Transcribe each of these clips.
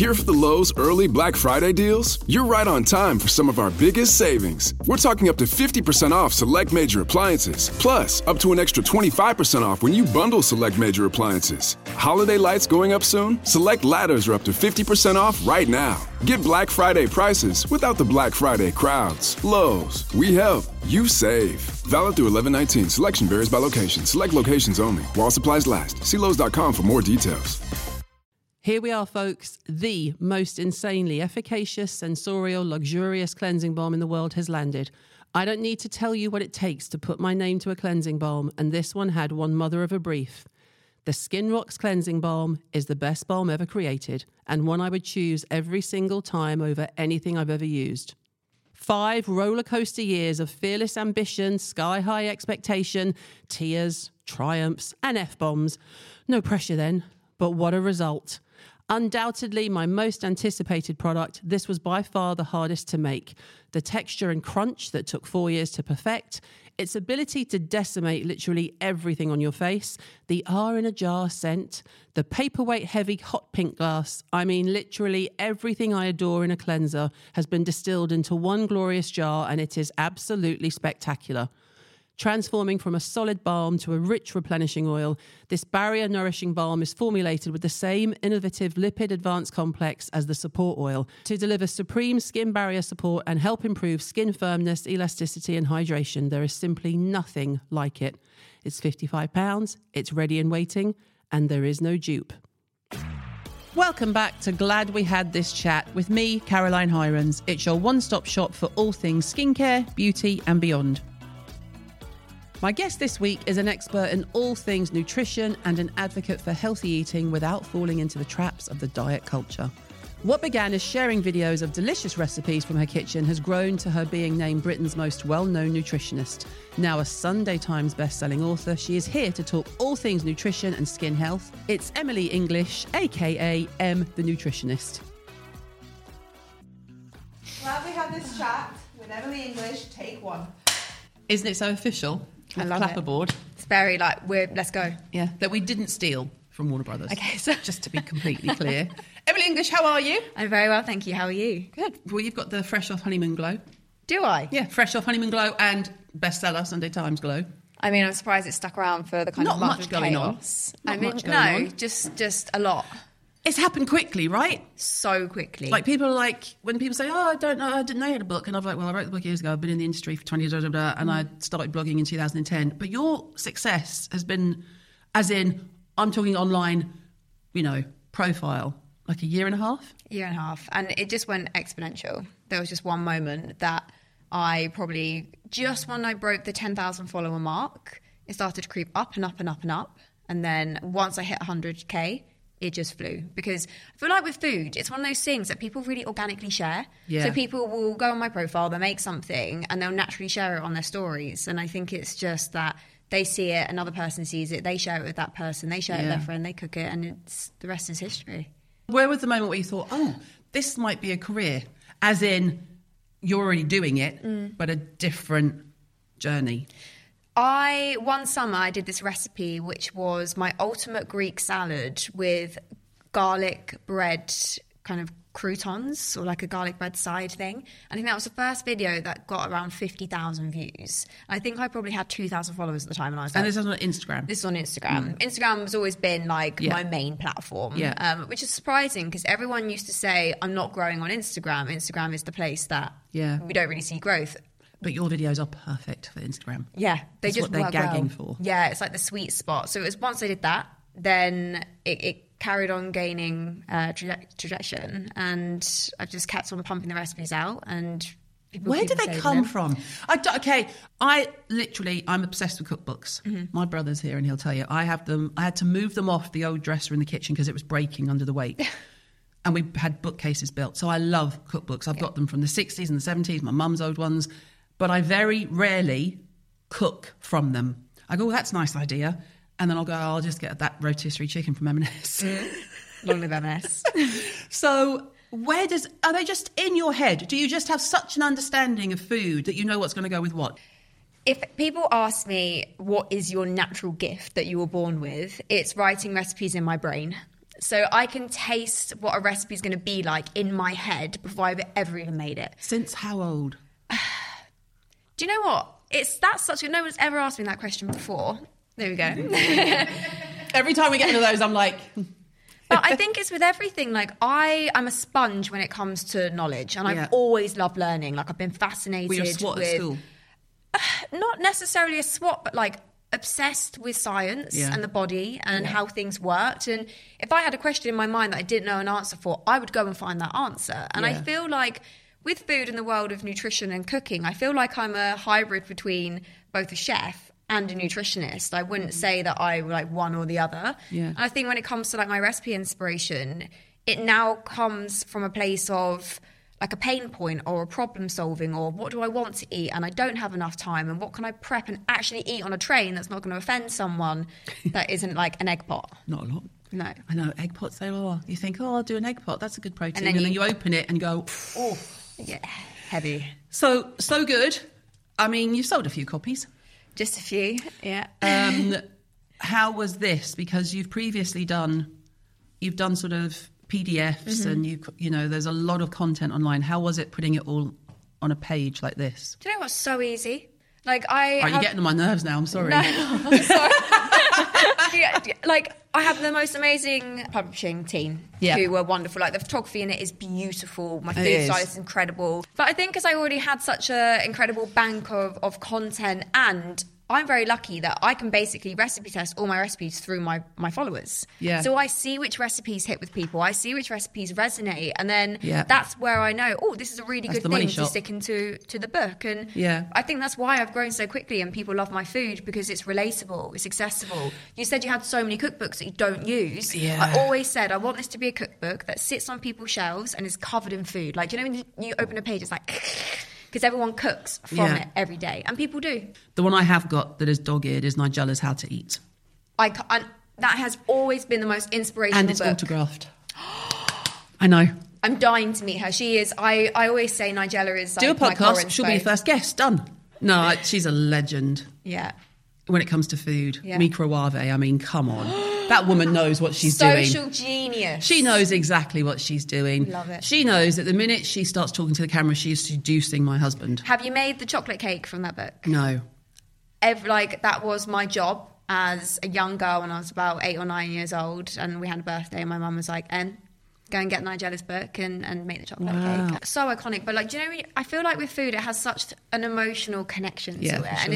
Here for the Lowe's early Black Friday deals? You're right on time for some of our biggest savings. We're talking up to 50% off select major appliances. Plus, up to an extra 25% off when you bundle select major appliances. Holiday lights going up soon? Select ladders are up to 50% off right now. Get Black Friday prices without the Black Friday crowds. Lowe's, we help, you save. Valid through 11/19. Selection varies by location. Select locations only. While supplies last. See Lowe's.com for more details. Here we are, folks. The most insanely efficacious, sensorial, luxurious cleansing balm in the world has landed. I don't need to tell you what it takes to put my name to a cleansing balm, and this one had one mother of a brief. The Skin Rocks Cleansing Balm is the best balm ever created, and one I would choose every single time over anything I've ever used. 5 roller coaster years of fearless ambition, sky-high expectation, tears, triumphs, and F-bombs. No pressure then, but what a result. Undoubtedly my most anticipated product, this was by far the hardest to make. The texture and crunch that took 4 years to perfect, its ability to decimate literally everything on your face, the R in a jar scent, the paperweight heavy hot pink glass. I mean, literally everything I adore in a cleanser has been distilled into one glorious jar, and it is absolutely spectacular. Transforming from a solid balm to a rich replenishing oil, this barrier-nourishing balm is formulated with the same innovative lipid advanced complex as the support oil to deliver supreme skin barrier support and help improve skin firmness, elasticity and hydration. There is simply nothing like it. It's £55, it's ready and waiting, and there is no dupe. Welcome back to Glad We Had This Chat with me, Caroline Hirons. It's your one-stop shop for all things skincare, beauty and beyond. My guest this week is an expert in all things nutrition and an advocate for healthy eating without falling into the traps of the diet culture. What began as sharing videos of delicious recipes from her kitchen has grown to her being named Britain's most well-known nutritionist. Now a Sunday Times best-selling author, she is here to talk all things nutrition and skin health. It's Emily English, aka Em the Nutritionist. Glad we had this chat with Emily English, take 1. Isn't it so official? I love Clapperboard. it. It's very let's go. Yeah, that we didn't steal from Warner Brothers. Okay, so just to be completely clear. Emily English, how are you? I'm very well, thank you. How are you? Good. Well, you've got the Fresh Off Honeymoon Glow. Do I? Yeah, Fresh Off Honeymoon Glow and bestseller Sunday Times Glow. I mean, I'm surprised it stuck around for the kind Not of month much of going chaos. on. Not much going on. Just a lot. It's happened quickly, right? So quickly. Like people are like, when people say, oh, I don't know, I didn't know you had a book. And I'm like, well, I wrote the book years ago. I've been in the industry for 20 years, and I started blogging in 2010. But your success has been, as in, I'm talking online, profile, like a year and a half? Year and a half. And it just went exponential. There was just one moment that I probably, just when I broke the 10,000 follower mark, it started to creep up and up and up and up. And then once I hit 100K, it just flew. Because I feel like with food, it's one of those things that people really organically share. Yeah. So people will go on my profile, they'll make something, and they'll naturally share it on their stories. And I think it's just that they see it, another person sees it, they share it with that person, they share it with their friend, they cook it, and the rest is history. Where was the moment where you thought, oh, this might be a career? As in, you're already doing it, but a different journey. One summer I did this recipe which was my ultimate Greek salad with garlic bread kind of croutons, or like a garlic bread side thing. I think that was the first video that got around 50,000 views. I think I probably had 2,000 followers at the time. And this is on Instagram? This is on Instagram. Instagram has always been like my main platform, which is surprising because everyone used to say, I'm not growing on Instagram. Instagram is the place that we don't really see growth. But your videos are perfect for Instagram. Yeah, That's just what they're work gagging well. for. Yeah, it's like the sweet spot. So it was once I did that, then it carried on gaining traction, and I've just kept on pumping the recipes out. And people where do they come from? I'm obsessed with cookbooks. Mm-hmm. My brother's here, and he'll tell you I have them. I had to move them off the old dresser in the kitchen because it was breaking under the weight. And we had bookcases built. So I love cookbooks. I've got them from the 60s and the 70s, my mum's old ones. But I very rarely cook from them. I go, that's a nice idea. And then I'll just get that rotisserie chicken from M&S. Long live M&S. So are they just in your head? Do you just have such an understanding of food that you know what's going to go with what? If people ask me, what is your natural gift that you were born with? It's writing recipes in my brain. So I can taste what a recipe is going to be like in my head before I've ever even made it. Since how old? Do you know what? No one's ever asked me that question before. There we go. Every time we get into those, I'm like... But I think it's with everything. Like, I'm a sponge when it comes to knowledge, and I've always loved learning. Like, I've been fascinated Were you a SWAT at school? Not necessarily a SWAT, but like obsessed with science and the body and how things worked. And if I had a question in my mind that I didn't know an answer for, I would go and find that answer. And I feel like with food in the world of nutrition and cooking, I feel like I'm a hybrid between both a chef and a nutritionist. I wouldn't say that I like one or the other. Yeah. And I think when it comes to like my recipe inspiration, it now comes from a place of like a pain point or a problem solving, or what do I want to eat and I don't have enough time, and what can I prep and actually eat on a train that's not going to offend someone that isn't like an egg pot. Not a lot. No. I know, egg pots, they are. You think, I'll do an egg pot, that's a good protein. And then you open it and go, oh. Yeah, heavy. So good. I mean, you've sold a few copies. Just a few, yeah. How was this? Because you've previously done sort of PDFs and you know, there's a lot of content online. How was it putting it all on a page like this? Do you know what's so easy? Like you're getting on my nerves now. I'm sorry. No, I'm sorry. Like, I have the most amazing publishing team who were wonderful. Like, the photography in it is beautiful. My food style is incredible. But I think because I already had such an incredible bank of content, and I'm very lucky that I can basically recipe test all my recipes through my followers. Yeah. So I see which recipes hit with people. I see which recipes resonate. And then that's where I know, this is a really good thing to stick into the book. And I think that's why I've grown so quickly and people love my food, because it's relatable, it's accessible. You said you had so many cookbooks that you don't use. Yeah. I always said I want this to be a cookbook that sits on people's shelves and is covered in food. Like, you know, when you open a page, it's like... Because everyone cooks from it every day. And people do. The one I have got that is dog-eared is Nigella's How to Eat. And that has always been the most inspirational book. And it's autographed. I know. I'm dying to meet her. She is... I always say Nigella is like do a podcast, she'll be your first guest. Done. No, she's a legend. Yeah. When it comes to food. Yeah. Microwave, I mean, come on. That woman knows what she's doing. Social genius. She knows exactly what she's doing. Love it. She knows that the minute she starts talking to the camera, she's seducing my husband. Have you made the chocolate cake from that book? No. That was my job as a young girl when I was about 8 or 9 years old, and we had a birthday, and my mum was like, go and get Nigella's book and make the chocolate cake. So iconic. But, like, do you know, I feel like with food, it has such an emotional connection to it. And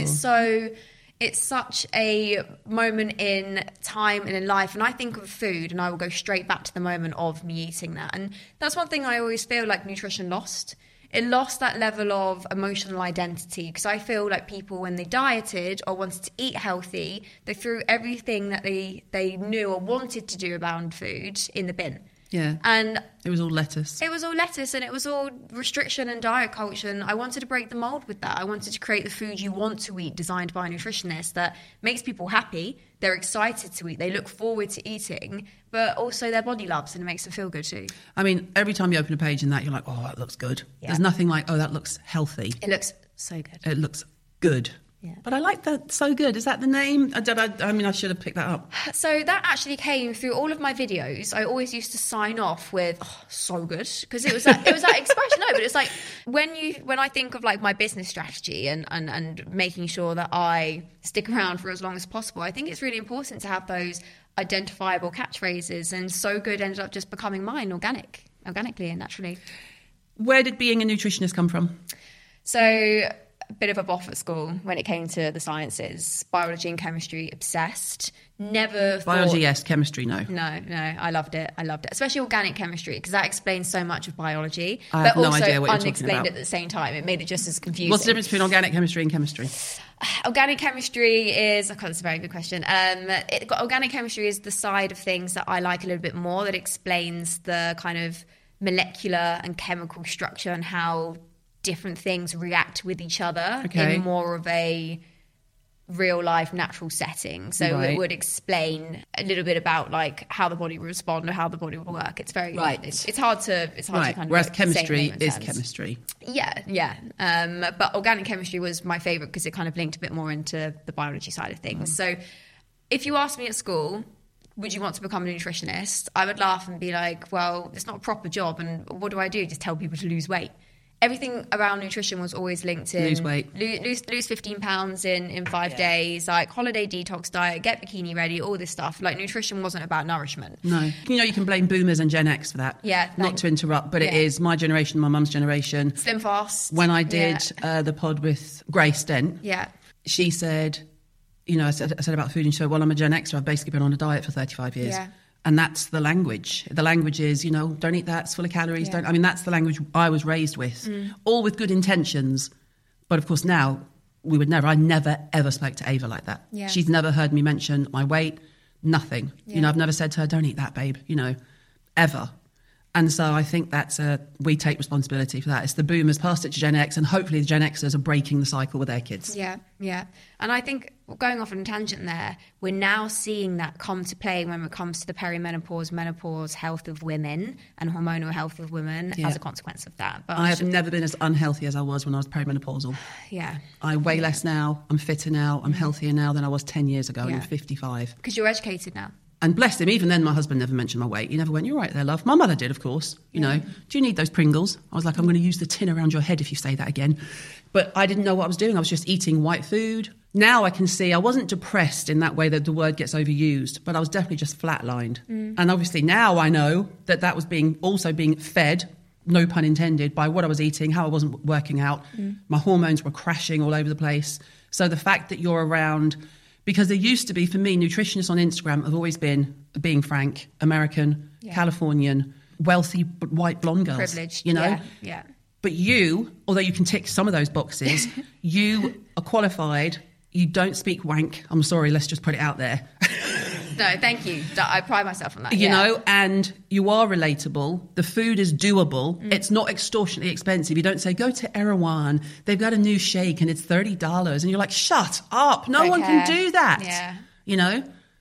it's such a moment in time and in life. And I think of food and I will go straight back to the moment of me eating that. And that's one thing I always feel like nutrition lost. It lost that level of emotional identity, because I feel like people, when they dieted or wanted to eat healthy, they threw everything that they knew or wanted to do around food in the bin. Yeah. And it was all lettuce. It was all lettuce, and it was all restriction and diet culture. And I wanted to break the mold with that. I wanted to create the food you want to eat, designed by a nutritionist, that makes people happy. They're excited to eat. They look forward to eating, but also their body loves, and it makes them feel good too. I mean, every time you open a page in that, you're like, oh, that looks good. Yeah. There's nothing like, oh, that looks healthy. It looks so good. It looks good. Yeah. But I like that. So good. Is that the name? I mean, I should have picked that up. So that actually came through all of my videos. I always used to sign off with, so good. Because it was that expression. No, but it's like when I think of like my business strategy and making sure that I stick around for as long as possible, I think it's really important to have those identifiable catchphrases. And so good ended up just becoming mine organically and naturally. Where did being a nutritionist come from? So... a bit of a boff at school when it came to the sciences. Biology and chemistry, obsessed. Never thought... Biology, yes. Chemistry, no. No. I loved it. Especially organic chemistry, because that explains so much of biology. I have no idea what you're talking about. But also unexplained at the same time. It made it just as confusing. What's the difference between organic chemistry and chemistry? Organic chemistry is... that's a very good question. Organic chemistry is the side of things that I like a little bit more, that explains the kind of molecular and chemical structure and how different things react with each other in more of a real life natural setting. So it would explain a little bit about like how the body will respond or how the body will work. It's very it's hard to kind of, whereas chemistry is chemistry. But organic chemistry was my favorite because it kind of linked a bit more into the biology side of things. So if you asked me at school, would you want to become a nutritionist? I would laugh and be like, well, it's not a proper job. And what do I do? Just tell people to lose weight. Everything around nutrition was always linked in Lose weight. Lose 15 pounds in 5 days, like holiday detox diet, get bikini ready, all this stuff. Like nutrition wasn't about nourishment. No. You know, you can blame boomers and Gen X for that. Yeah. Not to interrupt, but it is my generation, my mum's generation. Slim fast. When I did the pod with Grace Dent, she said, you know, I said about food and she said, well, I'm a Gen Xer. I've basically been on a diet for 35 years. Yeah. And that's the language. The language is, you know, don't eat that, it's full of calories. Yeah. That's the language I was raised with, all with good intentions. But of course now, I never ever spoke to Ava like that. Yeah. She's never heard me mention my weight, nothing. Yeah. You know, I've never said to her, don't eat that, babe, you know, ever. And so I think we take responsibility for that. It's the boomers passed it to Gen X, and hopefully the Gen Xers are breaking the cycle with their kids. Yeah. And I think, going off on a tangent there, we're now seeing that come to play when it comes to the perimenopause, menopause health of women and hormonal health of women as a consequence of that. But I have never been as unhealthy as I was when I was perimenopausal. Yeah. I weigh less now, I'm fitter now, I'm healthier now than I was 10 years ago, and I'm 55. Because you're educated now. And bless him, even then my husband never mentioned my weight. He never went, you're right there, love. My mother did, of course. You know, do you need those Pringles? I was like, I'm going to use the tin around your head if you say that again. But I didn't know what I was doing. I was just eating white food. Now I can see I wasn't depressed in that way that the word gets overused, but I was definitely just flatlined. And obviously now I know that was also being fed, no pun intended, by what I was eating, how I wasn't working out. My hormones were crashing all over the place. So the fact that you're around... Because there used to be, for me, nutritionists on Instagram have always been, being frank, American, Californian, wealthy, white blonde girls. Privileged, you know? Yeah. But you, although you can tick some of those boxes, you are qualified, you don't speak wank. I'm sorry, let's just put it out there. No, thank you. I pride myself on that. You know, and you are relatable. The food is doable. It's not extortionately expensive. You don't say, go to Erewhon. They've got a new shake and it's $30. And you're like, shut up. No one can do that. Yeah. You know?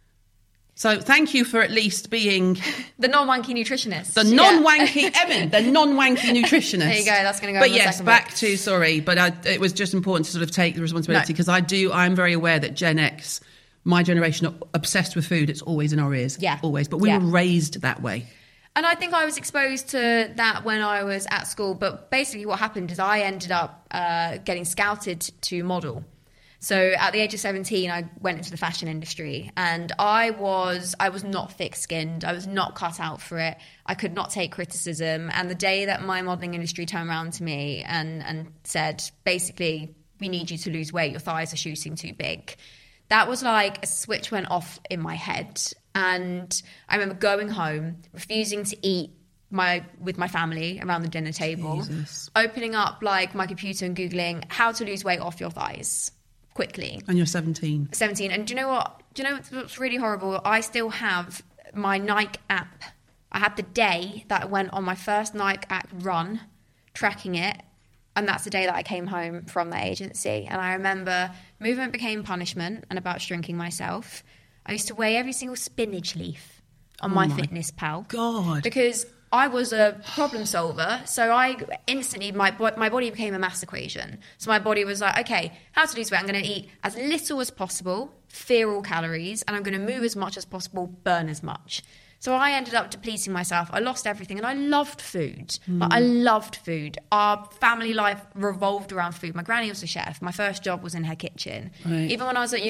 So thank you for at least being... the non-wanky nutritionist. The non-wanky, Emin, the non-wanky nutritionist. There you go, that's going to go But on yes, the back to, sorry, but it was just important to sort of take the responsibility because I'm very aware that Gen X... My generation are obsessed with food. It's always in our ears. Yeah. Always. But we were raised that way. And I think I was exposed to that when I was at school. But basically what happened is I ended up getting scouted to model. So at the age of 17, I went into the fashion industry. And I was not thick-skinned. I was not cut out for it. I could not take criticism. And the day that my modeling industry turned around to me and said, basically, we need you to lose weight. Your thighs are shooting too big. That was like a switch went off in my head. And I remember going home, refusing to eat with my family around the dinner table, opening up like my computer and Googling how to lose weight off your thighs quickly. And you're 17. 17. And do you know what? Do you know what's really horrible? I still have my Nike app. I had the day that I went on my first Nike app run, tracking it. And that's the day that I came home from the agency. And I remember movement became punishment and about shrinking myself. I used to weigh every single spinach leaf on my MyFitnessPal. God. Because I was a problem solver. So I instantly, my body became a mass equation. So my body was like, okay, how to lose weight? I'm going to eat as little as possible, fear all calories, and I'm going to move as much as possible, burn as much. So I ended up depleting myself. I lost everything, and I loved food. Like, I loved food. Our family life revolved around food. My granny was a chef. My first job was in her kitchen. Right. Even when I was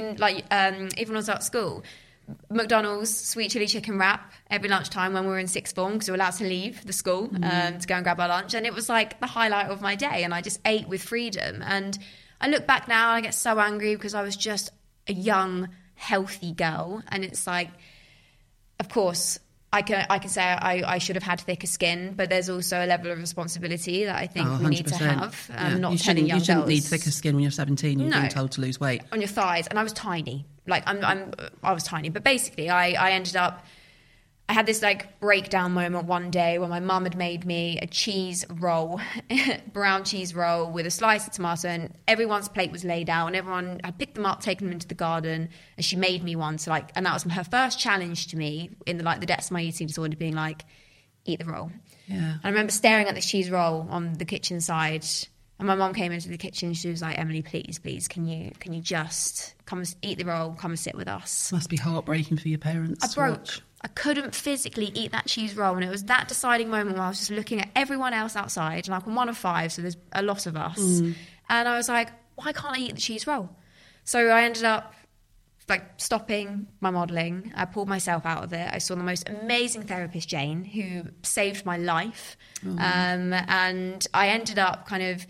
at school, McDonald's sweet chili chicken wrap every lunchtime when we were in sixth form because we were allowed to leave the school to go and grab our lunch, and it was like the highlight of my day. And I just ate with freedom. And I look back now, and I get so angry because I was just a young, healthy girl, and it's like, of course, I can say I should have had thicker skin, but there's also a level of responsibility that I think we need to have. Not telling young girls. You shouldn't need thicker skin when you're 17. You're being told to lose weight. On your thighs. And I was tiny. Like, I was tiny. But basically, I ended up... I had this, like, breakdown moment one day when my mum had made me a cheese roll, brown cheese roll with a slice of tomato, and everyone's plate was laid out, and I picked them up, taken them into the garden, and she made me one. So, like, and that was her first challenge to me in the depths of my eating disorder, being like, eat the roll. Yeah. And I remember staring at this cheese roll on the kitchen side, And my mum came into the kitchen. She was like, Emily, please, can you just come and eat the roll, come and sit with us? Must be heartbreaking for your parents. I broke. I couldn't physically eat that cheese roll. And it was that deciding moment where I was just looking at everyone else outside. And I'm one of 5, so there's a lot of us. And I was like, why can't I eat the cheese roll? So I ended up stopping my modelling. I pulled myself out of it. I saw the most amazing therapist, Jane, who saved my life. And I ended up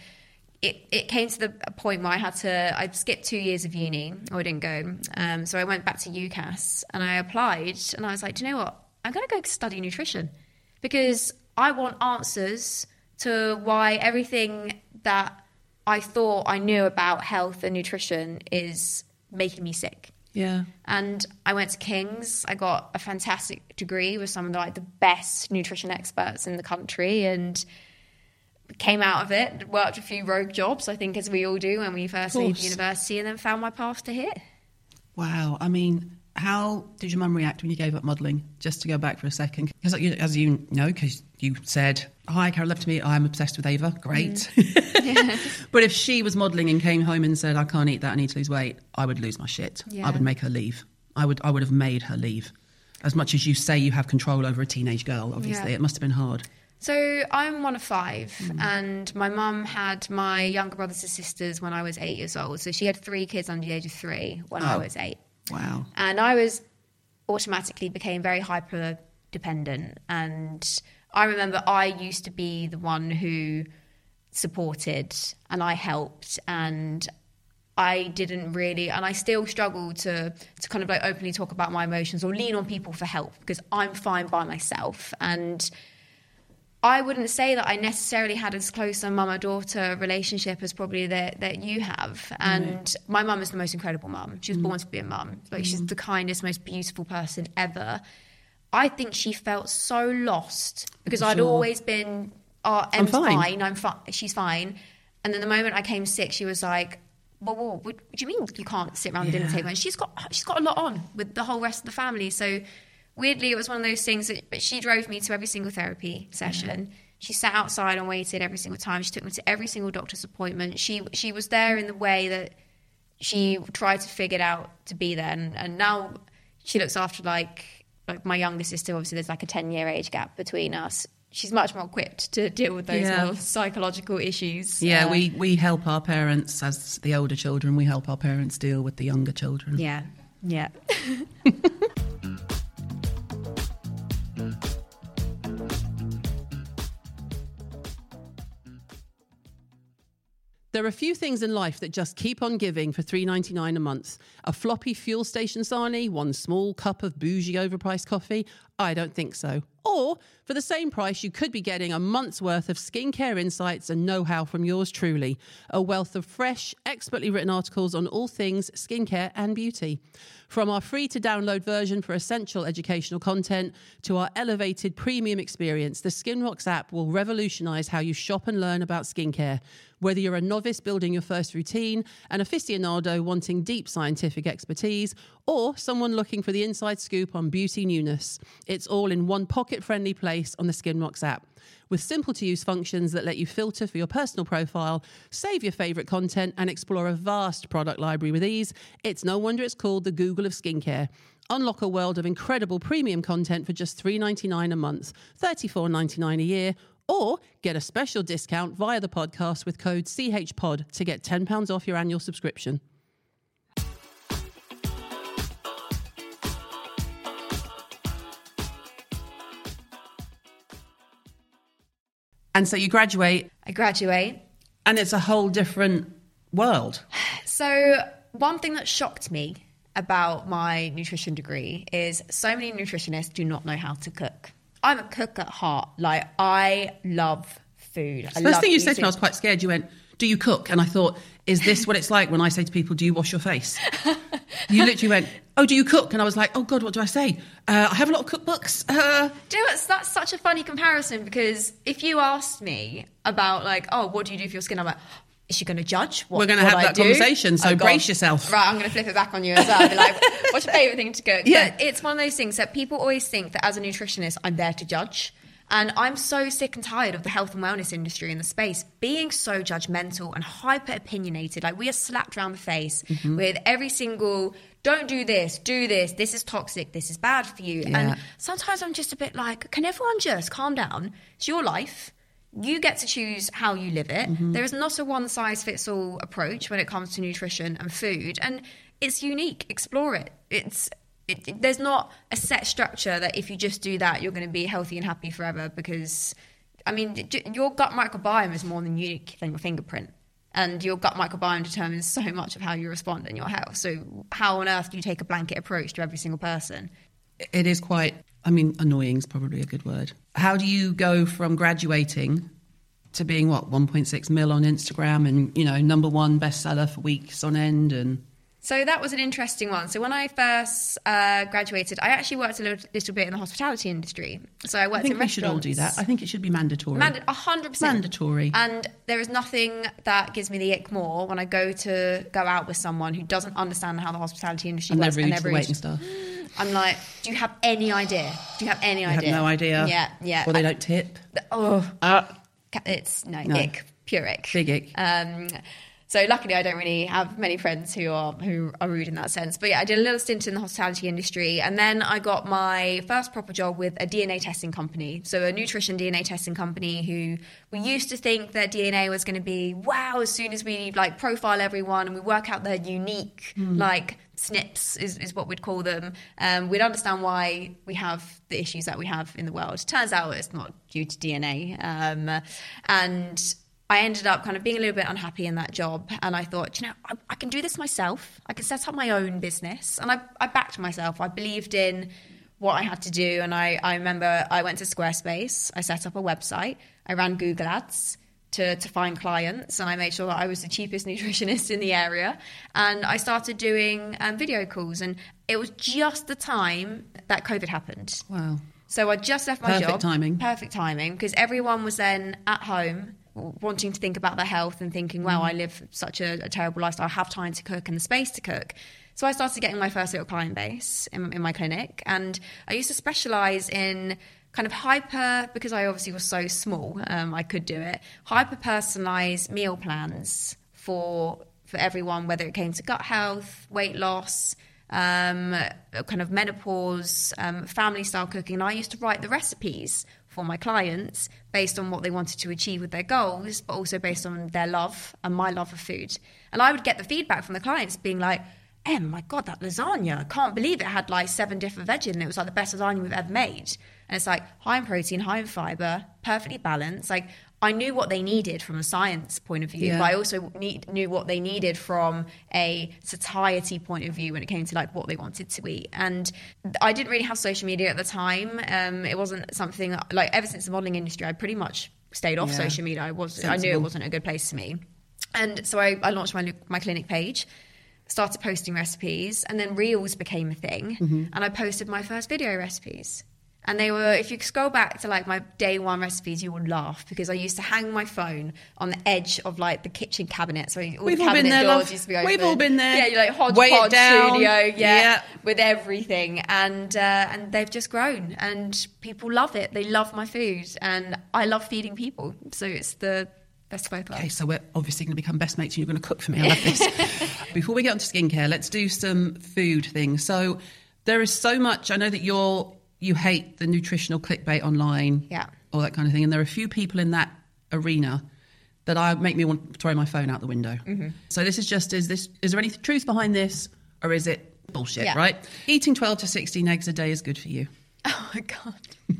it came to the point where I'd skipped 2 years of uni, or I didn't go. So I went back to UCAS and I applied, and I was like, do you know what? I'm going to go study nutrition because I want answers to why everything that I thought I knew about health and nutrition is making me sick. Yeah. And I went to King's. I got a fantastic degree with some of the best nutrition experts in the country, and came out of it, worked a few rogue jobs, I think, as we all do when we first leave university, and then found my path to here. Wow. I mean, how did your mum react when you gave up modelling? Just to go back for a second. Because as you know, because you said, hi, Carol, love to meet you. I'm obsessed with Ava. Great. Yeah. But if she was modelling and came home and said, I can't eat that, I need to lose weight, I would lose my shit. Yeah. I would make her leave. I would have made her leave. As much as you say you have control over a teenage girl, obviously, it must have been hard. So I'm one of 5, and my mum had my younger brothers and sisters when I was 8 years old. So she had 3 kids under the age of 3 when I was 8. Wow. And I automatically became very hyper dependent. And I remember I used to be the one who supported and I helped, and I didn't really, and I still struggle to openly talk about my emotions or lean on people for help because I'm fine by myself. And I wouldn't say that I necessarily had as close a mum-daughter relationship as probably that you have. And my mum is the most incredible mum. She was born to be a mum. She's the kindest, most beautiful person ever. I think she felt so lost because I'd always been, Em's fine. She's fine. And then the moment I came sick, she was like, well, what do you mean you can't sit around the dinner table? And she's got a lot on with the whole rest of the family. So weirdly, it was one of those things but she drove me to every single therapy session. She sat outside and waited every single time. She took me to every single doctor's appointment. She was there in the way that she tried to figure it out to be there. And now she looks after like my younger sister. Obviously, there's a 10-year age gap between us. She's much more equipped to deal with those more psychological issues. Yeah, we help our parents as the older children. We help our parents deal with the younger children. Yeah. There are a few things in life that just keep on giving for $3.99 a month. A floppy fuel station sarnie, one small cup of bougie overpriced coffee? I don't think so. Or, for the same price, you could be getting a month's worth of skincare insights and know-how from yours truly. A wealth of fresh, expertly written articles on all things skincare and beauty. From our free-to-download version for essential educational content to our elevated premium experience, the SkinRocks app will revolutionise how you shop and learn about skincare. Whether you're a novice building your first routine, an aficionado wanting deep scientific expertise, or someone looking for the inside scoop on beauty newness, it's all in one pocket-friendly place on the SkinRocks app. With simple-to-use functions that let you filter for your personal profile, save your favourite content, and explore a vast product library with ease, it's no wonder it's called the Google of skincare. Unlock a world of incredible premium content for just $3.99 a month, $34.99 a year, or get a special discount via the podcast with code CHPOD to get £10 off your annual subscription. And so you graduate. I graduate. And it's a whole different world. So one thing that shocked me about my nutrition degree is so many nutritionists do not know how to cook. I'm a cook at heart. I love food. The first thing you said to me, I was quite scared. You went, do you cook? And I thought, is this what it's like when I say to people, do you wash your face? You literally went, oh, do you cook? And I was like, oh God, what do I say? I have a lot of cookbooks. Do you know, that's such a funny comparison because if you asked me about what do you do for your skin? I'm like, is she going to judge? We're going to have that conversation, so brace yourself. Right, I'm going to flip it back on you as well. I'll be like, what's your favourite thing to cook? Yeah. But it's one of those things that people always think that as a nutritionist, I'm there to judge. And I'm so sick and tired of the health and wellness industry in the space being so judgmental and hyper opinionated. Like, we are slapped around the face with every single, don't do this, this is toxic, this is bad for you. Yeah. And sometimes I'm just a bit like, can everyone just calm down? It's your life. You get to choose how you live it. There is not a one-size-fits-all approach when it comes to nutrition and food. And it's unique. Explore it. There's not a set structure that if you just do that, you're going to be healthy and happy forever. Because, I mean, your gut microbiome is more than unique than your fingerprint. And your gut microbiome determines so much of how you respond in your health. So how on earth do you take a blanket approach to every single person? It is quite, I mean, annoying is probably a good word. How do you go from graduating to being, 1.6 mil on Instagram and, number one bestseller for weeks on end? And so that was an interesting one. So when I first graduated, I actually worked a little bit in the hospitality industry. So I worked in restaurants. I think we should all do that. I think it should be mandatory. 100%. Mandatory. And there is nothing that gives me the ick more when I go out with someone who doesn't understand how the hospitality industry works. And they're rude to waiting staff. I'm like, do you have any idea? I have no idea. Yeah. Or they don't tip. It's ick. Pure ick. Big ick. So luckily, I don't really have many friends who are rude in that sense. But yeah, I did a little stint in the hospitality industry, and then I got my first proper job with a DNA testing company. So a nutrition DNA testing company who we used to think that DNA was going to be wow as soon as we profile everyone and we work out their unique SNPs is what we'd call them. We'd understand why we have the issues that we have in the world. Turns out it's not due to DNA, and I ended up kind of being a little bit unhappy in that job. And I thought, I can do this myself. I can set up my own business. And I backed myself. I believed in what I had to do. And I remember I went to Squarespace. I set up a website. I ran Google Ads to find clients. And I made sure that I was the cheapest nutritionist in the area. And I started doing video calls. And it was just the time that COVID happened. Wow. So I just left my job. Perfect timing. Because everyone was then at home wanting to think about their health and thinking, wow, I live such a terrible lifestyle. I have time to cook and the space to cook. So I started getting my first little client base in my clinic. And I used to specialize in kind of because I obviously was so small, I could do it, hyper-personalized meal plans for everyone, whether it came to gut health, weight loss, kind of menopause, family style cooking. And I used to write the recipes for my clients based on what they wanted to achieve with their goals, but also based on their love and my love of food. And I would get the feedback from the clients being like, my God, that lasagna, I can't believe it had 7 different veg in it. It was the best lasagna we've ever made. And it's high in protein, high in fiber, perfectly balanced. I knew what they needed from a science point of view, but I also knew what they needed from a satiety point of view when it came to what they wanted to eat. And I didn't really have social media at the time. It wasn't something ever since the modeling industry, I pretty much stayed off social media. I knew it wasn't a good place for me. And so I launched my clinic page, started posting recipes, and then Reels became a thing. And I posted my first video recipes. And they were, if you scroll back to my day one recipes, you would laugh because I used to hang my phone on the edge of the kitchen cabinet. So we've all been there, love. We've all been there. Yeah, you're hodgepodge studio, with everything. And they've just grown and people love it. They love my food and I love feeding people. So it's the best of both worlds. Okay, so we're obviously going to become best mates and you're going to cook for me. I love this. Before we get on to skincare, let's do some food things. So there is so much, I know that you hate the nutritional clickbait online, all that kind of thing. And there are a few people in that arena that make me want to throw my phone out the window. So this is just, is there any truth behind this or is it bullshit, right? Eating 12 to 16 eggs a day is good for you. Oh my God.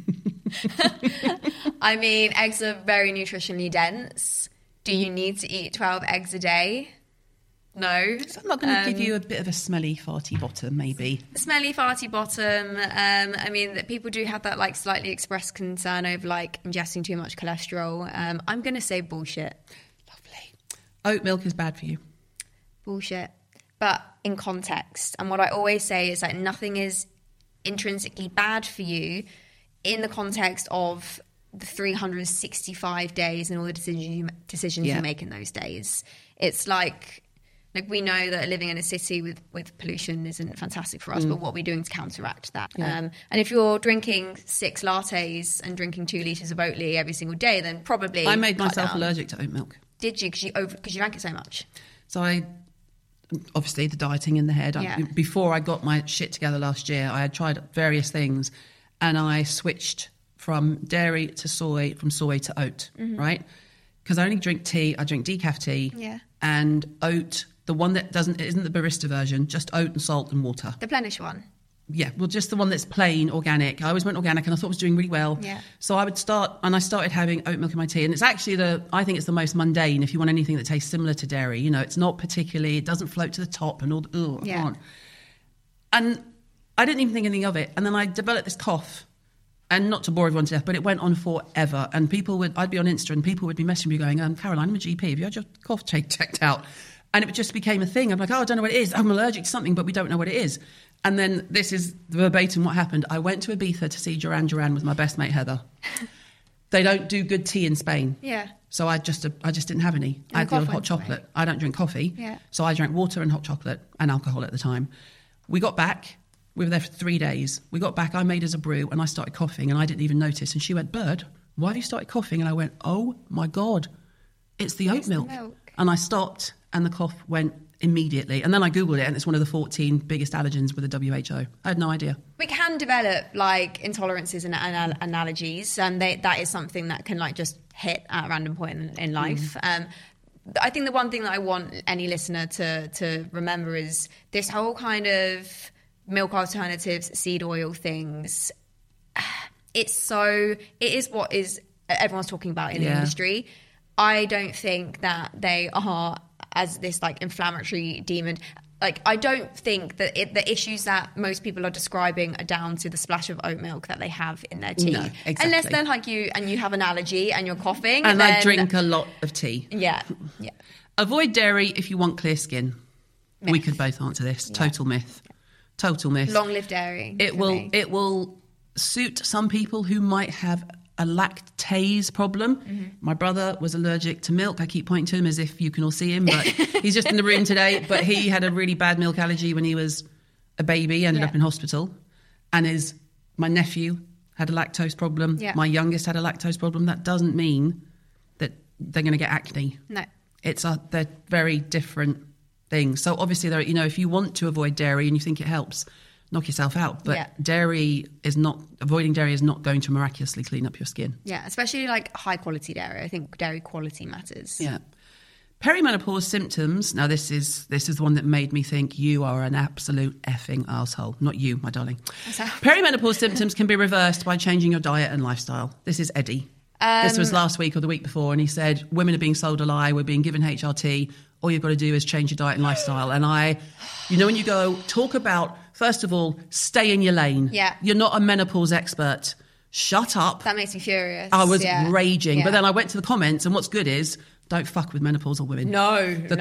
I mean, eggs are very nutritionally dense. Do you need to eat 12 eggs a day? No. So I'm not going to give you a bit of a smelly, farty bottom, maybe. Smelly, farty bottom. I mean, people do have that slightly expressed concern over ingesting too much cholesterol. I'm going to say bullshit. Lovely. Oat milk is bad for you. Bullshit. But in context. And what I always say is nothing is intrinsically bad for you in the context of the 365 days and all the decisions you make in those days. It's Like, we know that living in a city with pollution isn't fantastic for us, but what we're doing to counteract that. And if you're drinking 6 lattes and drinking 2 litres of Oatly every single day, then probably I made cut myself down. allergic to oat milk. Did you? Because you drank it so much. So obviously the dieting in the head. Yeah. Before I got my shit together last year, I had tried various things, and I switched from dairy to soy, from soy to oat, right? Because I only drink tea. I drink decaf tea. Yeah. And oat, the one that isn't the barista version, just oat and salt and water. The Plenish one. Yeah, well, just the one that's plain organic. I always went organic, and I thought it was doing really well. Yeah. So I started having oat milk in my tea, and it's actually I think it's the most mundane if you want anything that tastes similar to dairy. You know, it's not particularly, it doesn't float to the top and all. I can't. And I didn't even think anything of it, and then I developed this cough, and not to bore everyone to death, but it went on forever. And I'd be on Insta, and people would be messaging me going, Caroline, I'm a GP. Have you had your cough checked out? And it just became a thing. I'm like, I don't know what it is. I'm allergic to something, but we don't know what it is. And then this is verbatim what happened. I went to Ibiza to see Duran Duran with my best mate, Heather. They don't do good tea in Spain. Yeah. So I just didn't have any. I had the old hot chocolate. Right? I don't drink coffee. Yeah. So I drank water and hot chocolate and alcohol at the time. We got back. We were there for 3 days. We got back. I made us a brew and I started coughing and I didn't even notice. And she went, Bird, why have you started coughing? And I went, oh my God, it's the oat milk. And I stopped and the cough went immediately. And then I Googled it and it's one of the 14 biggest allergens with the WHO. I had no idea. We can develop like intolerances and allergies, and that is something that can like just hit at a random point in life. I think the one thing that I want any listener to remember is this whole kind of milk alternatives, seed oil things. It is what is everyone's talking about in the industry. I don't think that they are as this like inflammatory demon. Like, I don't think that the issues that most people are describing are down to the splash of oat milk that they have in their tea. No, exactly. Unless they're like you and you have an allergy and you're coughing. And then, I drink a lot of tea. Yeah. Avoid dairy if you want clear skin. Myth. We could both answer this. Yeah. Total myth. Total myth. Long live dairy. It will suit some people who might have a lactase problem. My brother was allergic to milk. I keep pointing to him as if you can all see him, but he's just in the room today. But he had a really bad milk allergy when he was a baby, ended up in hospital. And my nephew had a lactose problem. Yeah. My youngest had a lactose problem. That doesn't mean that they're going to get acne. No. They're very different things. So obviously, if you want to avoid dairy and you think it helps, knock yourself out. But avoiding dairy is not going to miraculously clean up your skin. Yeah, especially like high quality dairy. I think dairy quality matters. Yeah. Perimenopause symptoms. Now, this is the one that made me think you are an absolute effing asshole. Not you, my darling. Perimenopause symptoms can be reversed by changing your diet and lifestyle. This is Eddie. This was last week or the week before, and he said, women are being sold a lie, we're being given HRT, all you've got to do is change your diet and lifestyle. And when you go, talk about, first of all, stay in your lane. Yeah. You're not a menopause expert. Shut up. That makes me furious. I was raging. Yeah. But then I went to the comments, and what's good is, don't fuck with menopausal women. The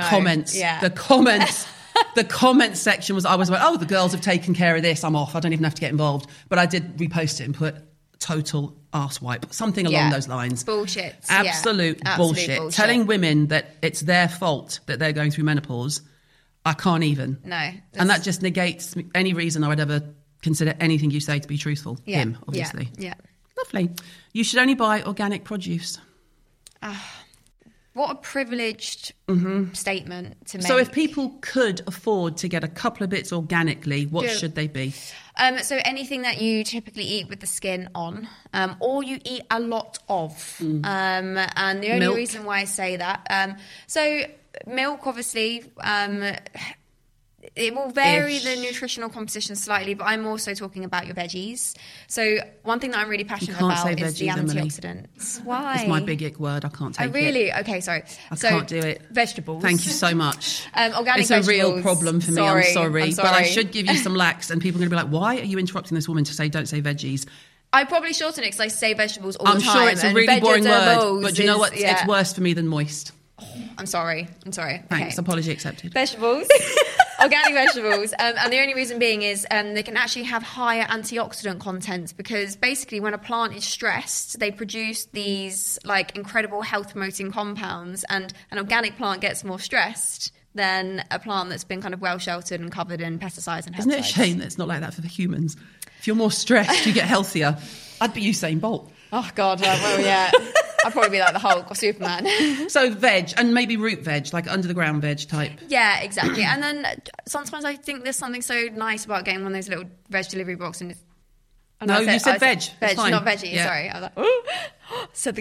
comments section was, I was like, oh, the girls have taken care of this, I'm off, I don't even have to get involved. But I did repost it and put total arse wipe, something along those lines. Bullshit. Absolute bullshit. Telling women that it's their fault that they're going through menopause, I can't even. No. And that just negates any reason I would ever consider anything you say to be truthful. Yeah. Him, obviously. Yeah. Lovely. You should only buy organic produce. What a privileged statement to make. So if people could afford to get a couple of bits organically, what should they be? So anything that you typically eat with the skin on, or you eat a lot of. And the only reason why I say that, so milk, obviously, it will vary the nutritional composition slightly, but I'm also talking about your veggies. So one thing that I'm really passionate about is the antioxidants. Emily. Why? It's my big ick word. I can't take it. Okay, sorry. I can't do it. Vegetables. Thank you so much. Organic it's a vegetables. real problem for me. I'm sorry. I'm But I should give you some lax, and people are going to be like, why are you interrupting this woman to say don't say veggies? I probably shorten it because I say vegetables all the time. I'm sure it's a really boring word, but you know what? Yeah. It's worse for me than moist. I'm sorry. Thanks. Okay. Apology accepted. Vegetables. Organic vegetables. And the only reason being is they can actually have higher antioxidant content, because basically when a plant is stressed, they produce these like incredible health promoting compounds, and an organic plant gets more stressed, than a plant that's been kind of well sheltered and covered in pesticides and herbicides. Isn't it a shame that it's not like that for the humans? If you're more stressed, you get healthier. I'd be Usain Bolt. Oh, God, well, yeah. I'd probably be like the Hulk or Superman. So veg, and maybe root veg, like under the ground veg type. Yeah, exactly. And then sometimes I think there's something so nice about getting one of those little veg delivery boxes. And no, you said veg. Veg, not veggie. Yeah. Sorry. I was like, oh, said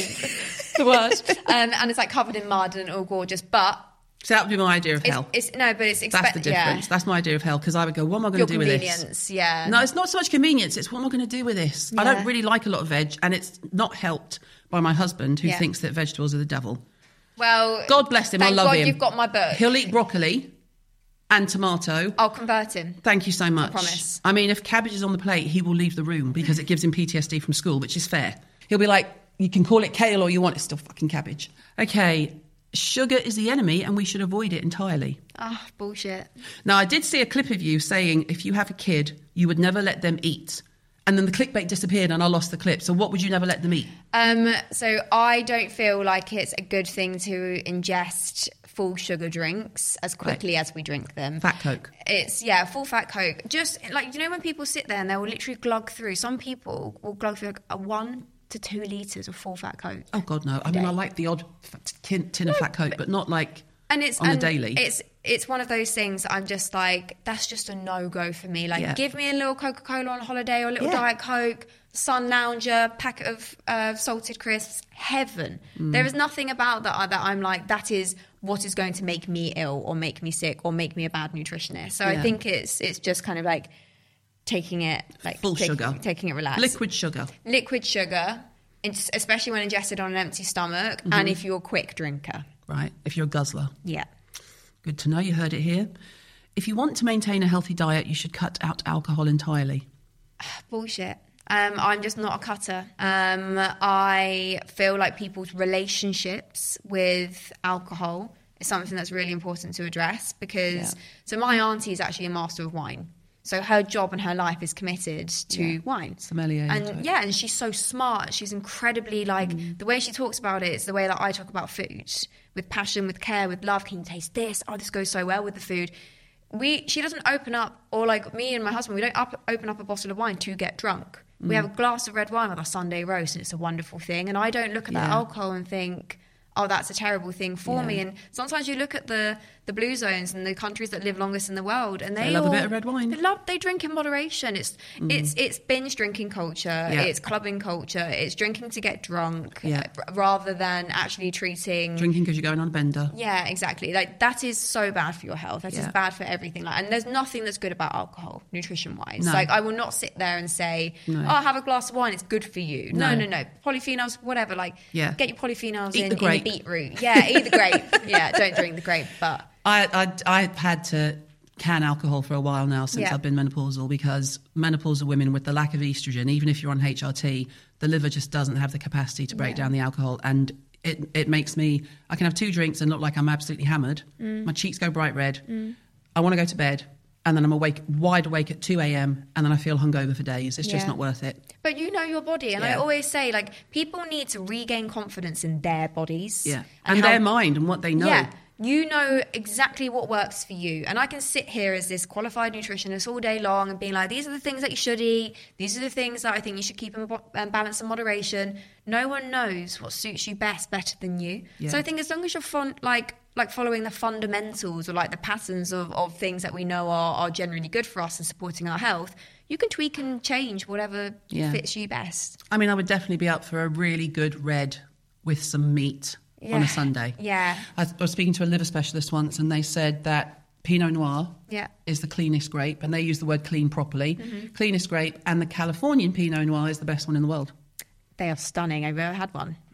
the word. And it's like covered in mud and all gorgeous. But so that would be my idea of hell. That's the difference. Yeah. That's my idea of hell, because I would go, what am I going to do with this? Convenience, yeah. No, it's not so much convenience. It's what am I going to do with this? Yeah. I don't really like a lot of veg, and it's not helped by my husband, who thinks that vegetables are the devil. Well, God bless him. I love him. You've got my book. He'll eat broccoli and tomato. I'll convert him. Thank you so much. I promise. I mean, if cabbage is on the plate, he will leave the room because it gives him PTSD from school, which is fair. He'll be like, you can call it kale all you want, it's still fucking cabbage. Okay, sugar is the enemy and we should avoid it entirely. Oh, bullshit. Now, I did see a clip of you saying if you have a kid, you would never let them eat. And then the clickbait disappeared and I lost the clip. So what would you never let them eat? So I don't feel like it's a good thing to ingest full sugar drinks as quickly as we drink them. Fat Coke. It's, full fat Coke. Just like, when people sit there and they will literally glug through. Some people will glug through like 1 to 2 litres of full fat Coke. Oh, God, no. I mean, I like the odd tin of fat Coke, but not like on the daily. It's one of those things that I'm just like, that's just a no-go for me. Like, give me a little Coca-Cola on holiday or a little Diet Coke, Sun Lounger, packet of salted crisps, heaven. There is nothing about that I'm like, that is what is going to make me ill or make me sick or make me a bad nutritionist. So I think it's just kind of like taking it like full sugar, taking it relaxed. Liquid sugar, especially when ingested on an empty stomach, and if you're a quick drinker. Right, if you're a guzzler. Yeah. Good to know, you heard it here. If you want to maintain a healthy diet, you should cut out alcohol entirely. Bullshit. I'm just not a cutter. I feel like people's relationships with alcohol is something that's really important to address because, so my auntie is actually a master of wine. So her job and her life is committed to wine. Sommelier. And she's so smart. She's incredibly the way she talks about it is the way that I talk about food, with passion, with care, with love. Can you taste this? Oh, this goes so well with the food. She doesn't open up, or like me and my husband, we don't open up a bottle of wine to get drunk. We have a glass of red wine with our Sunday roast, and it's a wonderful thing. And I don't look at that alcohol and think, oh, that's a terrible thing for me. And sometimes you look at the blue zones and the countries that live longest in the world, and they love a bit of red wine. They drink in moderation. It's binge drinking culture. It's clubbing culture. It's drinking to get drunk, rather than actually treating drinking because you're going on a bender. Yeah, exactly. Like that is so bad for your health. That is bad for everything. And there's nothing that's good about alcohol, nutrition wise. No. Like I will not sit there and say, oh, have a glass of wine. It's good for you. No. Polyphenols, whatever. Like get your polyphenols in the beetroot. Yeah, eat the grape. Don't drink the grape, but. I've had to can alcohol for a while now since I've been menopausal, because menopausal women with the lack of estrogen, even if you're on HRT, the liver just doesn't have the capacity to break down the alcohol. And it makes me, I can have 2 drinks and look like I'm absolutely hammered. My cheeks go bright red. I want to go to bed. And then I'm wide awake at 2 a.m. and then I feel hungover for days. It's just not worth it. But you know your body. And I always say, like, people need to regain confidence in their bodies. Yeah. And their mind and what they know. Yeah. You know exactly what works for you. And I can sit here as this qualified nutritionist all day long and being like, these are the things that you should eat. These are the things that I think you should keep in balance and moderation. No one knows what suits you better than you. Yeah. So I think as long as you're like following the fundamentals or like the patterns of things that we know are generally good for us and supporting our health, you can tweak and change whatever fits you best. I mean, I would definitely be up for a really good red with some meat on a Sunday. Yeah. I was speaking to a liver specialist once and they said that Pinot Noir is the cleanest grape, and they use the word clean properly. Cleanest grape, and the Californian Pinot Noir is the best one in the world. They are stunning. Have you ever had one?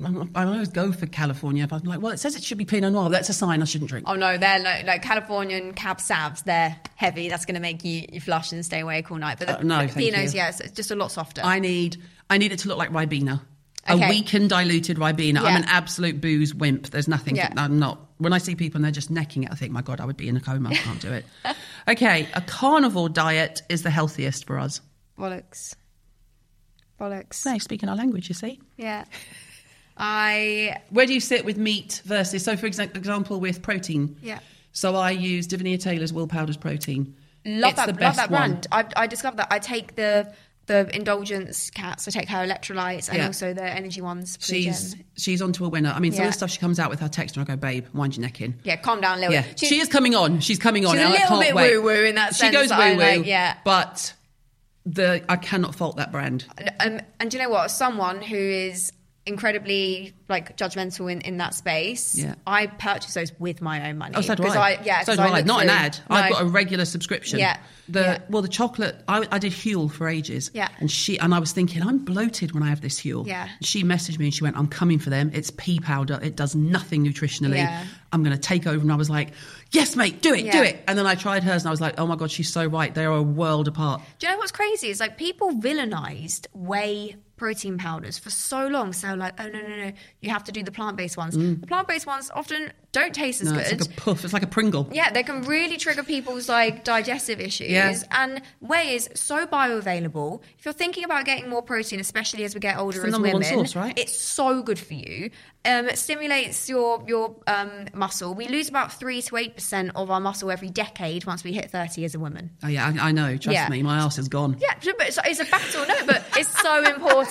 I always go for California, but I'm like, well, it says it should be Pinot Noir. That's a sign I shouldn't drink. Oh, no, they're like Californian Cab Savs. They're heavy. That's going to make you flush and stay awake all night. But the Pinots, it's just a lot softer. I need it to look like Ribena. Okay. A weakened, diluted Ribena. Yeah. I'm an absolute booze wimp. There's nothing. I'm not. When I see people and they're just necking it, I think, my God, I would be in a coma. I can't do it. Okay, a carnivore diet is the healthiest for us. Bollocks. No, speaking our language, you see. Yeah. Where do you sit with meat versus, so for example, with protein? Yeah. So I use Divinia Taylor's Will Powder's protein. Love It's the that best brand. I discovered that. I take the Indulgence Cats. I take her electrolytes and also the energy ones. For the gym. She's onto a winner. I mean, some of the stuff she comes out with, her text, and I go, babe, wind your neck in. Yeah, calm down a little bit. She is coming on. She's coming on. She's a little bit woo-woo in that sense. She goes woo-woo. Yeah. But I cannot fault that brand. And do you know what? As someone who is incredibly judgmental in that space, I purchase those with my own money. Oh, so do I. So do I. Not an ad. No. I've got a regular subscription. Yeah. Well, the chocolate, I did Huel for ages. Yeah. And I was thinking, I'm bloated when I have this Huel. Yeah. She messaged me and she went, I'm coming for them. It's pea powder. It does nothing nutritionally. Yeah. I'm going to take over. And I was like, yes, mate, do it, do it. And then I tried hers and I was like, oh my God, she's so right. They are a world apart. Do you know what's crazy? It's people villainized whey protein powders for so long. So oh, no, you have to do the plant-based ones. The plant-based ones often don't taste as good. It's like a puff. It's like a Pringle. Yeah, they can really trigger people's digestive issues. Yeah. And whey is so bioavailable. If you're thinking about getting more protein, especially as we get older as women, source, right? It's so good for you. It stimulates your muscle. We lose about 3 to 8% of our muscle every decade once we hit 30 as a woman. Oh yeah, I know. Trust me, my ass is gone. Yeah, but it's a battle. No, but it's so important.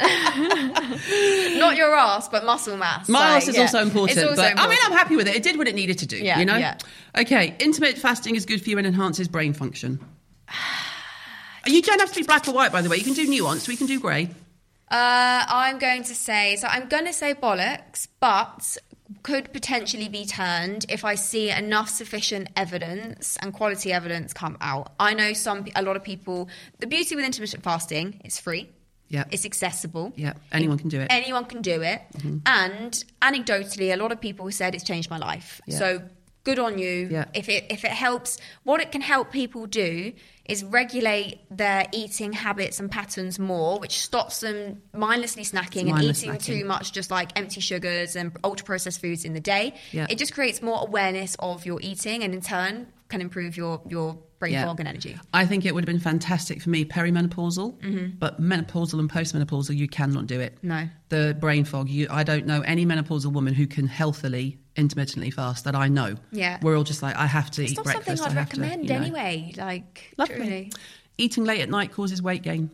Not your ass, but muscle mass. My ass is also important. It's also important. I mean, I'm happy with it. It did what it needed to do. Yeah, you know. Yeah. Okay, intermittent fasting is good for you and enhances brain function. You don't have to be black or white, by the way. You can do nuance. We can do grey. I'm going to say bollocks, but could potentially be turned if I see enough sufficient evidence and quality evidence come out. I know a lot of people. The beauty with intermittent fasting, it's free. Yeah, it's accessible. Yeah, anyone can do it. Anyone can do it. Mm-hmm. And anecdotally, a lot of people said it's changed my life. Yeah. So good on you. Yeah. If it helps, what it can help people do is regulate their eating habits and patterns more, which stops them mindlessly snacking and eating too much, just empty sugars and ultra processed foods in the day. Yeah. It just creates more awareness of your eating, and in turn can improve your brain fog and energy. I think it would have been fantastic for me perimenopausal, but menopausal and postmenopausal, you cannot do it. No. The brain fog, I don't know any menopausal woman who can healthily, intermittently fast that I know. Yeah. We're all just I have to eat breakfast. It's not something I'd recommend anyway. Truly. Eating late at night causes weight gain.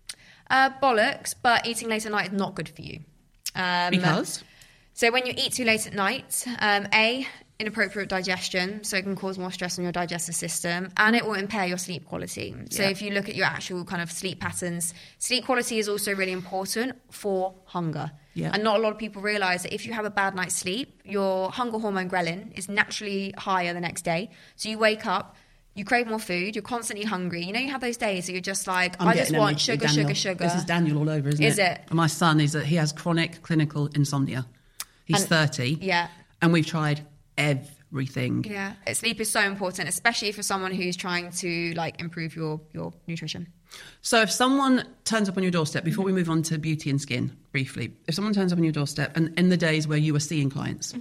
Bollocks, but eating late at night is not good for you. Because? So when you eat too late at night, inappropriate digestion, so it can cause more stress on your digestive system, and it will impair your sleep quality. So if you look at your actual kind of sleep patterns, sleep quality is also really important for hunger. Yeah. And not a lot of people realise that if you have a bad night's sleep, your hunger hormone ghrelin is naturally higher the next day. So you wake up, you crave more food, you're constantly hungry. You have those days that you're just I just want sugar. This is Daniel all over, isn't it? Is it? And my son he has chronic clinical insomnia. He's 30. Yeah. And we've tried everything. Yeah. Sleep is so important, especially for someone who's trying to improve your nutrition. So if someone turns up on your doorstep, before we move on to beauty and skin briefly, if someone turns up on your doorstep and in the days where you were seeing clients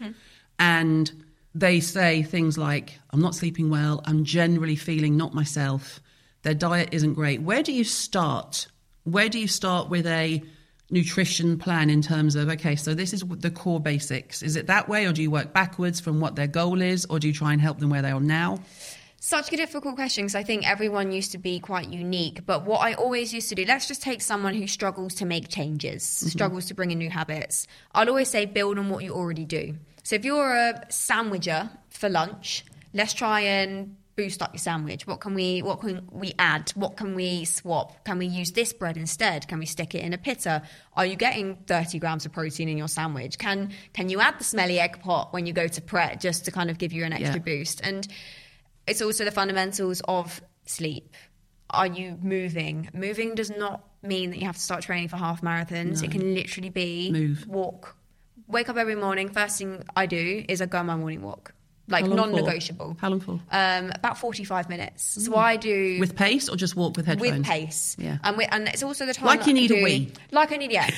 and they say things like, I'm not sleeping well, I'm generally feeling not myself, their diet isn't great, where do you start? Where do you start with a nutrition plan in terms of, okay, so this is the core basics? Is it that way, or do you work backwards from what their goal is, or do you try and help them where they are now? Such a difficult question, because I think everyone used to be quite unique. But what I always used to do, let's just take someone who struggles to make changes, struggles to bring in new habits. I'd always say build on what you already do. So if you're a sandwicher for lunch, let's try and boost up your sandwich. What can we add? What can we swap? Can we use this bread instead? Can we stick it in a pita? Are you getting 30 grams of protein in your sandwich? Can you add the smelly egg pot when you go to Pret just to kind of give you an extra boost? And it's also the fundamentals of sleep. Are you moving? Moving does not mean that you have to start training for half marathons. No. It can literally be walk. Wake up every morning. First thing I do is I go on my morning walk. Non-negotiable. How long for? About 45 minutes. So I do... With pace or just walk with headphones? With pace. Yeah. And it's also the time... Like you need a wee. Like I need, yeah.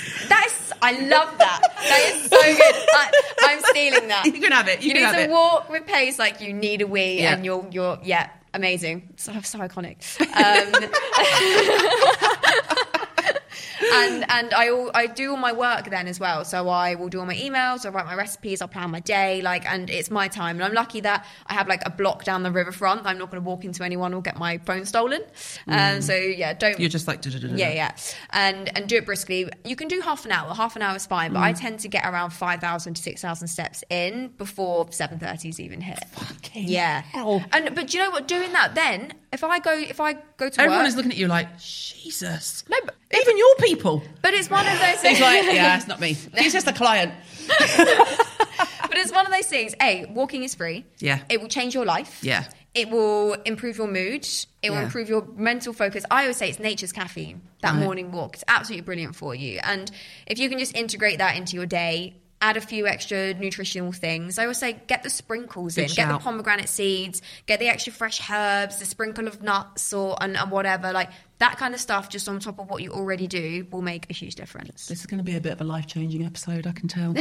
I love that. That is so good. I'm stealing that. You can have it. You need to walk with pace like you need a wee and you're amazing. So iconic. And I do all my work then as well. So I will do all my emails, I'll write my recipes, I'll plan my day, and it's my time. And I'm lucky that I have a block down the riverfront. I'm not going to walk into anyone or get my phone stolen. So yeah, don't. You're just Yeah. And do it briskly. You can do half an hour. Half an hour is fine, but I tend to get around 5,000 to 6,000 steps in before 7:30 is even hit. Fucking yeah. hell. But do you know what? Doing that then, if I go to Everyone work, is looking at you like, Jesus. No, but even your people. But it's one of those things. He's like, yeah, it's not me. He's just a client. But it's one of those things. Walking is free. Yeah. It will change your life. Yeah. It will improve your mood. It will improve your mental focus. I always say it's nature's caffeine, that morning walk. It's absolutely brilliant for you. And if you can just integrate that into your day, add a few extra nutritional things. I always say get the sprinkles in. Get the pomegranate seeds, get the extra fresh herbs, the sprinkle of nuts and whatever. That kind of stuff just on top of what you already do will make a huge difference. This is going to be a bit of a life-changing episode, I can tell.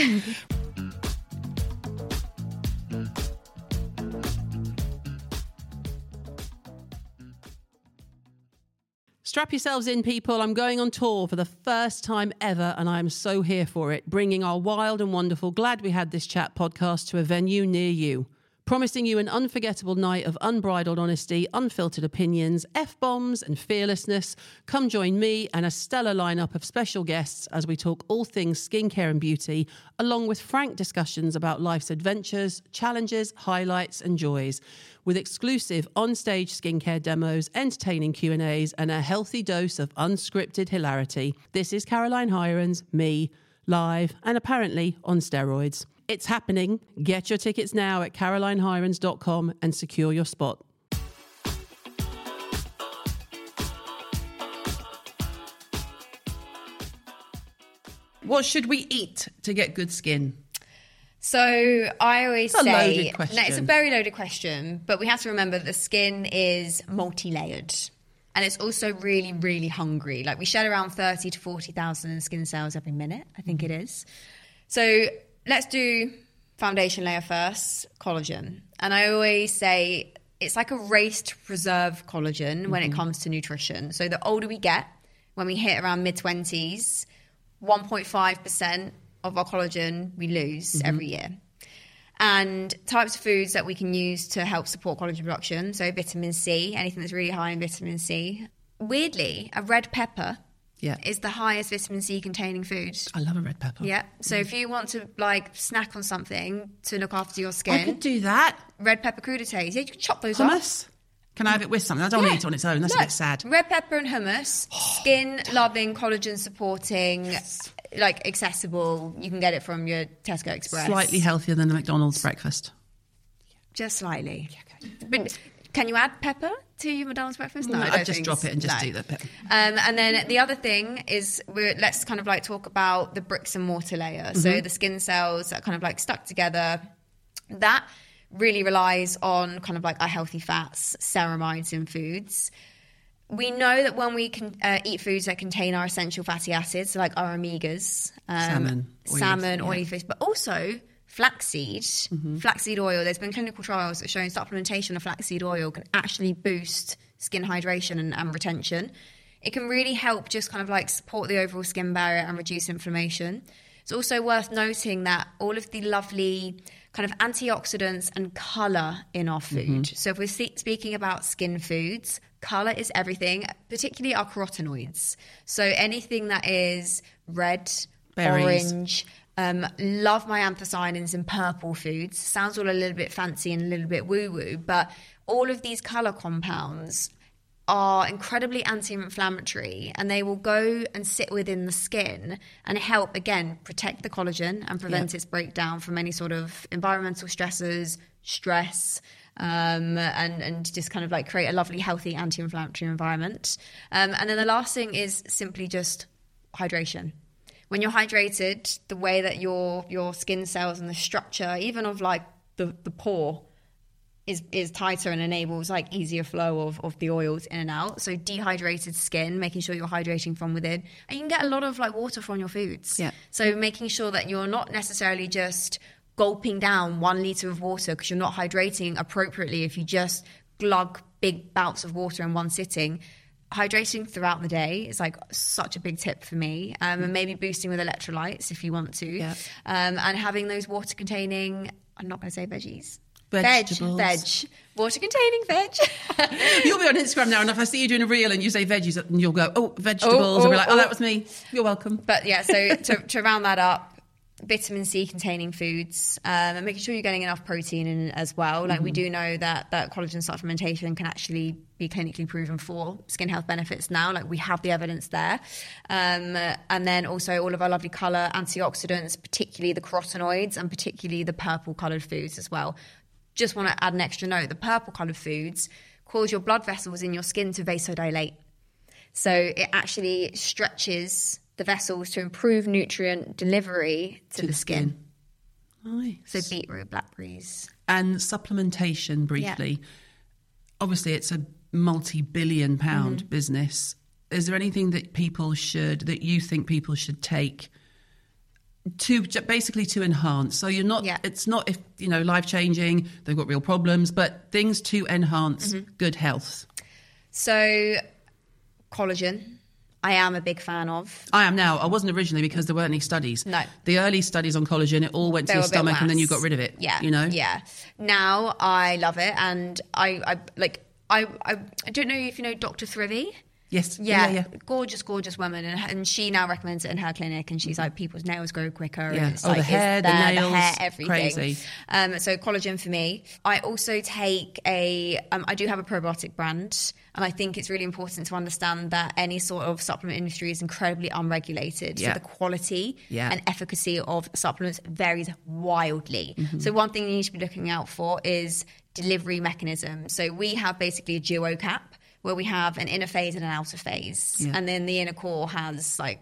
Strap yourselves in, people. I'm going on tour for the first time ever, and I'm so here for it, bringing our wild and wonderful Glad We Had This Chat podcast to a venue near you. Promising you an unforgettable night of unbridled honesty, unfiltered opinions, F-bombs and fearlessness. Come join me and a stellar lineup of special guests as we talk all things skincare and beauty, along with frank discussions about life's adventures, challenges, highlights and joys, with exclusive on-stage skincare demos, entertaining Q&As and a healthy dose of unscripted hilarity. This is Caroline Hirons, me, live and apparently on steroids. It's happening. Get your tickets now at carolinehirons.com and secure your spot. What should we eat to get good skin? So I always say... loaded question. No, it's a very loaded question, but we have to remember the skin is multi-layered. And it's also really, really hungry. We shed around 30 to 40,000 skin cells every minute, I think it is. So let's do foundation layer first, collagen. And I always say it's like a race to preserve collagen when it comes to nutrition. So the older we get, when we hit around mid-20s, 1.5% of our collagen we lose every year. And types of foods that we can use to help support collagen production, so vitamin C, anything that's really high in vitamin C. Weirdly, a red pepper is the highest vitamin C containing food. I love a red pepper. Yeah. So if you want to snack on something to look after your skin, I could do that. Red pepper crudités. Yeah, you can chop those Hummus? off. Can I have it with something? I don't want to eat it on its own. That's a bit sad. Red pepper and hummus, skin loving, collagen supporting, accessible. You can get it from your Tesco Express. Slightly healthier than a McDonald's breakfast. Just slightly. But can you add pepper to your McDonald's breakfast? No, I'd just drop it and just do the pepper. And then the other thing is let's talk about the bricks and mortar layer. So the skin cells that stuck together, that really relies on our healthy fats, ceramides in foods. We know that when we can eat foods that contain our essential fatty acids, like our omegas, salmon, oily fish, but also flaxseed, flaxseed oil. There's been clinical trials that showing supplementation of flaxseed oil can actually boost skin hydration and retention. It can really help just support the overall skin barrier and reduce inflammation. It's also worth noting that all of the lovely antioxidants and colour in our food. So if we're speaking about skin foods, colour is everything, particularly our carotenoids. So anything that is red, berries, orange, love my anthocyanins in purple foods. Sounds all a little bit fancy and a little bit woo-woo, but all of these colour compounds are incredibly anti-inflammatory, and they will go and sit within the skin and help, again, protect the collagen and prevent its breakdown from any sort of environmental stressors, stress, and just create a lovely, healthy, anti-inflammatory environment. And then the last thing is simply just hydration. When you're hydrated, the way that your skin cells and the structure, even of the pore, is tighter and enables easier flow of the oils in and out. So dehydrated skin, making sure you're hydrating from within. And you can get a lot of water from your foods. Yeah. So making sure that you're not necessarily just gulping down 1 litre of water because you're not hydrating appropriately if you just glug big bouts of water in one sitting. hydrating throughout the day is like such a big tip for me, and maybe boosting with electrolytes if you want to. Yeah. And having those water containing, I'm not going to say veggies. Vegetables. Water containing veg. You'll be on Instagram now, and if I see you doing a reel and you say veggies, and you'll go, oh, vegetables. I'll be like, oh, that was me. You're welcome. But yeah, so to round that up, vitamin C containing foods, and making sure you're getting enough protein in as well. Like we do know that collagen supplementation can actually be clinically proven for skin health benefits now. Like we have the evidence there. And then also all of our lovely colour antioxidants, particularly the carotenoids and particularly the purple coloured foods as well. Just want to add an extra note. The purple coloured foods cause your blood vessels in your skin to vasodilate. So it actually stretches the vessels to improve nutrient delivery to the skin. Nice. So beetroot, blackberries. And supplementation, briefly. Obviously, it's a multi-billion pound business. Is there anything that you think people should take to basically to enhance? So you're not, it's not, if life-changing, they've got real problems, but things to enhance good health. So collagen, I am a big fan of. I am now. I wasn't originally because there weren't any studies. No. The early studies on collagen, it all went to your stomach and then you got rid of it. Yeah. Yeah. Now I love it, and I don't know if you know Dr. Thrivy. Yes. Yeah. Gorgeous woman, and she now recommends it in her clinic, and she's like, people's nails grow quicker. Yeah. And it's the the hair, nails, the hair, everything. Crazy. So collagen for me. I also take I do have a probiotic brand, and I think it's really important to understand that any sort of supplement industry is incredibly unregulated. So the quality and efficacy of supplements varies wildly. So one thing you need to be looking out for is delivery mechanism. So we have basically a duo cap, where we have an inner phase and an outer phase. And then the inner core has like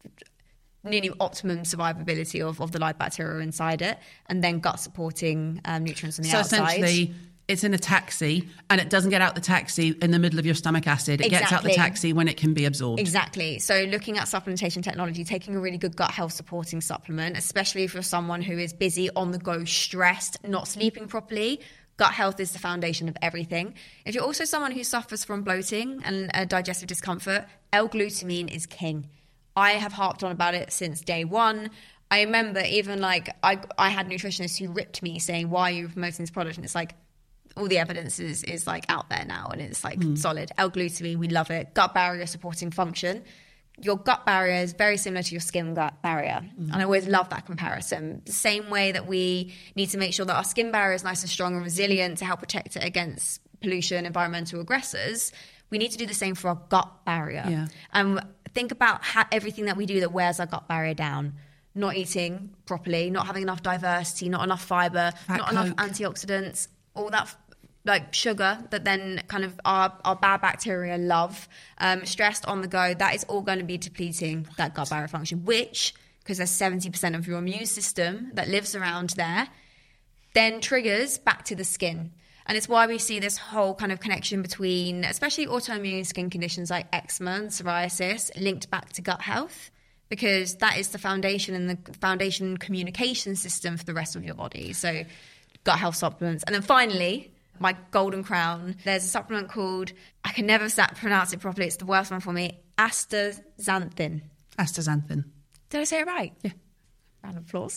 nearly optimum survivability of the live bacteria inside it, and then gut supporting nutrients on the outside. So essentially, it's in a taxi, and it doesn't get out the taxi in the middle of your stomach acid. It gets out the taxi when it can be absorbed. Exactly. So looking at supplementation technology, taking a really good gut health supporting supplement, especially if you're someone who is busy, on the go, stressed, not sleeping properly. Gut health is the foundation of everything. If you're also someone who suffers from bloating and digestive discomfort, L-glutamine is king. I have harped on about it since day one. I remember even like I had nutritionists who ripped me saying, why are you promoting this product? And it's like, all the evidence is like out there now, and it's like solid. L-glutamine, we love it. Gut barrier supporting function. Your gut barrier is very similar to your skin gut barrier. And I always love that comparison. The same way that we need to make sure that our skin barrier is nice and strong and resilient to help protect it against pollution, environmental aggressors, we need to do the same for our gut barrier. Yeah. And think about everything that we do that wears our gut barrier down. Not eating properly, not having enough diversity, not enough fibre, not enough antioxidants, all that like sugar that then kind of our bad bacteria love, stressed on the go, that is all going to be depleting that gut barrier function, which, because there's 70% of your immune system that lives around there, then triggers back to the skin. And it's why we see this whole kind of connection between, especially autoimmune skin conditions like eczema and psoriasis, linked back to gut health, because that is the foundation and the foundation communication system for the rest of your body. So gut health supplements. And then finally, my golden crown, there's a supplement called, I can never pronounce it properly, it's the worst one for me, astaxanthin. Astaxanthin. Did I say it right? Yeah. Round of applause.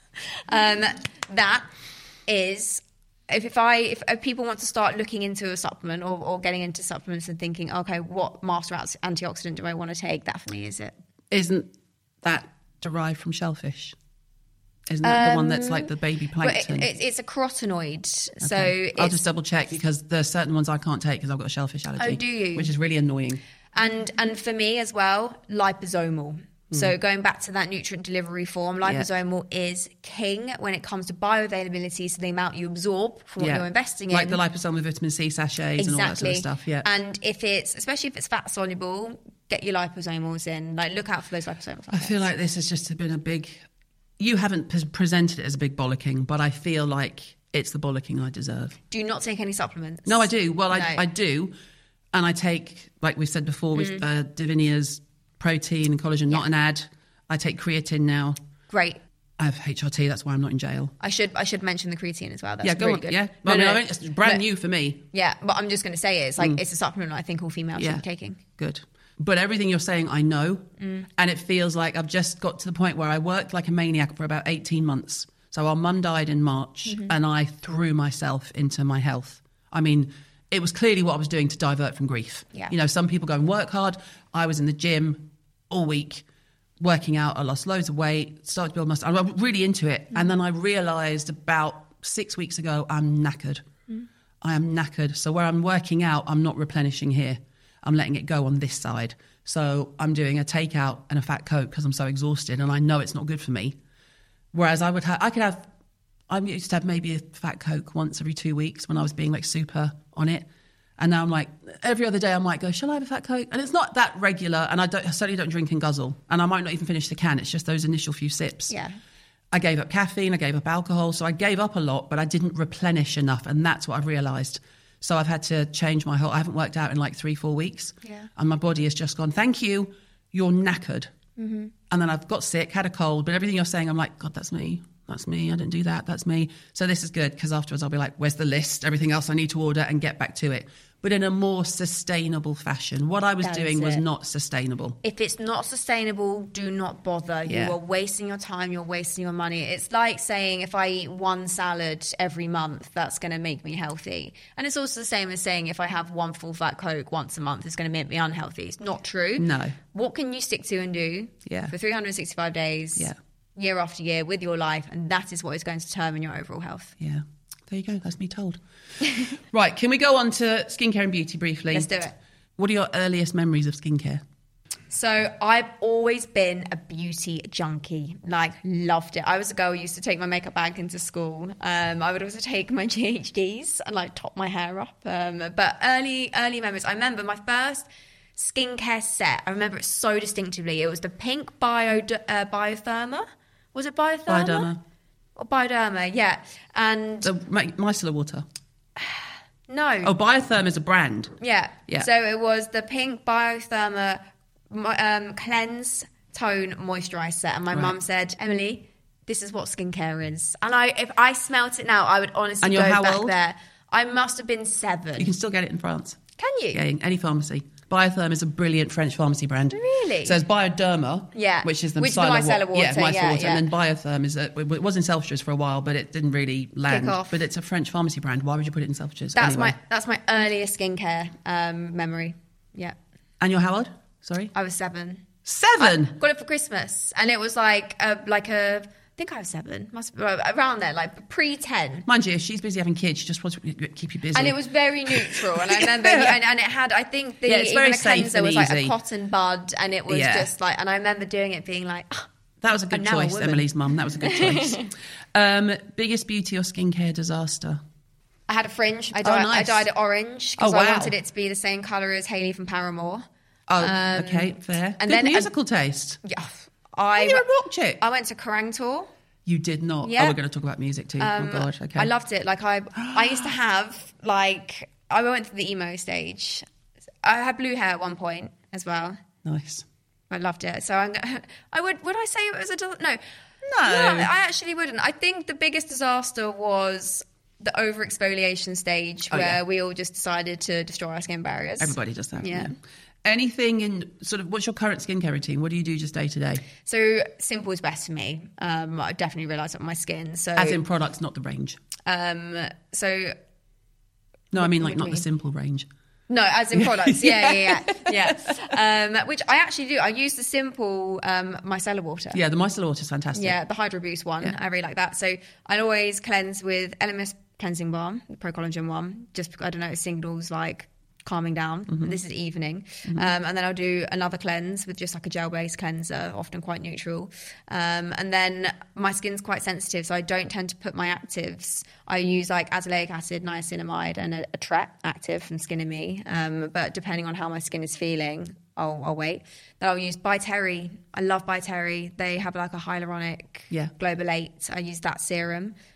That is, if people want to start looking into a supplement or getting into supplements and thinking, okay, what master antioxidant do I want to take? That for me is it. Isn't that derived from shellfish? Isn't that the one that's like the baby plankton? It's a carotenoid. Okay. So I'll just double check, because there's certain ones I can't take because I've got a shellfish allergy. Oh, do you? Which is really annoying. And for me as well, liposomal. So going back to that nutrient delivery form, liposomal is king when it comes to bioavailability, so the amount you absorb for what you're investing in. Like the liposomal vitamin C sachets and all that sort of stuff, yeah. And especially if it's fat soluble, get your liposomals in. Like, look out for those liposomal. I feel like this has just been a big... You haven't presented it as a big bollocking, but I feel like it's the bollocking I deserve. Do you not take any supplements? No, I do. Well, I do. And I take, like we said before, with Divinia's protein and collagen, not an ad. I take creatine now. Great. I have HRT. That's why I'm not in jail. I should mention the creatine as well. That's Yeah, go really on. good. Yeah, No, well, it's brand new for me. Yeah, but I'm just going to say it's like it's a supplement I think all females should be taking. Good. But everything you're saying, I know. And it feels like I've just got to the point where I worked like a maniac for about 18 months. So our mum died in March and I threw myself into my health. I mean, it was clearly what I was doing to divert from grief. Yeah. You know, some people go and work hard. I was in the gym all week, working out. I lost loads of weight, started to build muscle. I was really into it. And then I realised about 6 weeks ago, I'm knackered. I am knackered. So where I'm working out, I'm not replenishing here. I'm letting it go on this side. So I'm doing a takeout and a fat Coke because I'm so exhausted and I know it's not good for me. Whereas I used to have maybe a fat Coke once every 2 weeks when I was being like super on it. And now I'm like, every other day I might go, shall I have a fat Coke? And it's not that regular. And I certainly don't drink and guzzle. And I might not even finish the can. It's just those initial few sips. Yeah. I gave up caffeine. I gave up alcohol. So I gave up a lot, but I didn't replenish enough. And that's what I've realised. So I've had to change my whole... I haven't worked out in like 3-4 weeks. Yeah. And my body has just gone, thank you, you're knackered. And then I've got sick, had a cold, but everything you're saying, I'm like, God, that's me. That's me. I didn't do that. That's me. So this is good because afterwards I'll be like, where's the list? Everything else I need to order and get back to it. But in a more sustainable fashion. What I was doing was not sustainable. If it's not sustainable, do not bother. Yeah. You are wasting your time. You're wasting your money. It's like saying if I eat one salad every month, that's going to make me healthy. And it's also the same as saying if I have one full fat Coke once a month, it's going to make me unhealthy. It's not true. No. What can you stick to and do for 365 days? Yeah. Year after year with your life, and that is what is going to determine your overall health. Yeah. There you go. That's me told. Right. Can we go on to skincare and beauty briefly? Let's do it. What are your earliest memories of skincare? So I've always been a beauty junkie, like loved it. I was a girl who used to take my makeup bag into school. I would also take my GHDs and like top my hair up. But early memories, I remember my first skincare set. I remember it so distinctively. It was the pink Biotherma. Was it Biotherma? Bioderma. Or Bioderma, yeah. And Micellar water. no. Oh, Biotherm is a brand. Yeah. Yeah. So it was the pink Biotherma cleanse tone moisturiser set, and my mum said, Emily, this is what skincare is. And if I smelt it now, I would honestly go back old? there. I must have been 7. You can still get it in France. Can you? Yeah, in any pharmacy. Biotherm is a brilliant French pharmacy brand. Really? So there's Bioderma, which is the micellar water. Yeah, micellar water. Yeah. And then Biotherm it was in Selfridges for a while, but it didn't really land. Kick off. But it's a French pharmacy brand. Why would you put it in Selfridges? That's anyway. my earliest skincare memory. Yeah. And you're how old? Sorry? I was 7. 7? I got it for Christmas, and it was like a I think I was 7, must be around there, like pre-10. Mind you, if she's busy having kids, she just wants to keep you busy. And it was very neutral, and I remember, and it had, I think it's very safe cleanser and was like easy. a cotton bud, and it was just like, and I remember doing it being like, that was a good choice, Emily's mum. That was a good choice. Biggest beauty or skincare disaster? I had a fringe. I nice. dyed it orange because Oh, wow. I wanted it to be the same colour as Hayley from Paramore. Oh, okay, fair. And good then musical taste. Yeah, You're a rock chick. I went to Kerrang tour. You did not. Yeah. Oh, we're going to talk about music too. Oh God, okay. I loved it. Like I used to have like I went through the emo stage. I had blue hair at one point as well. Nice. I loved it. So would I say it was no. No. I actually wouldn't. I think the biggest disaster was the overexfoliation stage where we all just decided to destroy our skin barriers. Everybody does that. Yeah. Anything in sort of, what's your current skincare routine? What do you do just day to day? So simple is best for me. I definitely realised that with my skin. So as in products, not the range. So no, I mean like not the simple range. No, as in products. Yeah. Which I actually do. I use the simple micellar water. Yeah, the micellar water is fantastic. Yeah, the Hydro Boost one. Yeah. I really like that. So I always cleanse with LMS cleansing balm, the Pro Collagen one. Just, I don't know, it signals like calming down. Mm-hmm. This is evening. Mm-hmm. And then I'll do another cleanse with just like a gel-based cleanser, often quite neutral. And then my skin's quite sensitive, so I don't tend to put my actives. I use like azelaic acid, niacinamide, and a Tret active from Skin and Me. But depending on how my skin is feeling, I'll wait. Then I'll use By Terry. I love By Terry. They have like a hyaluronic Global 8. I use that serum.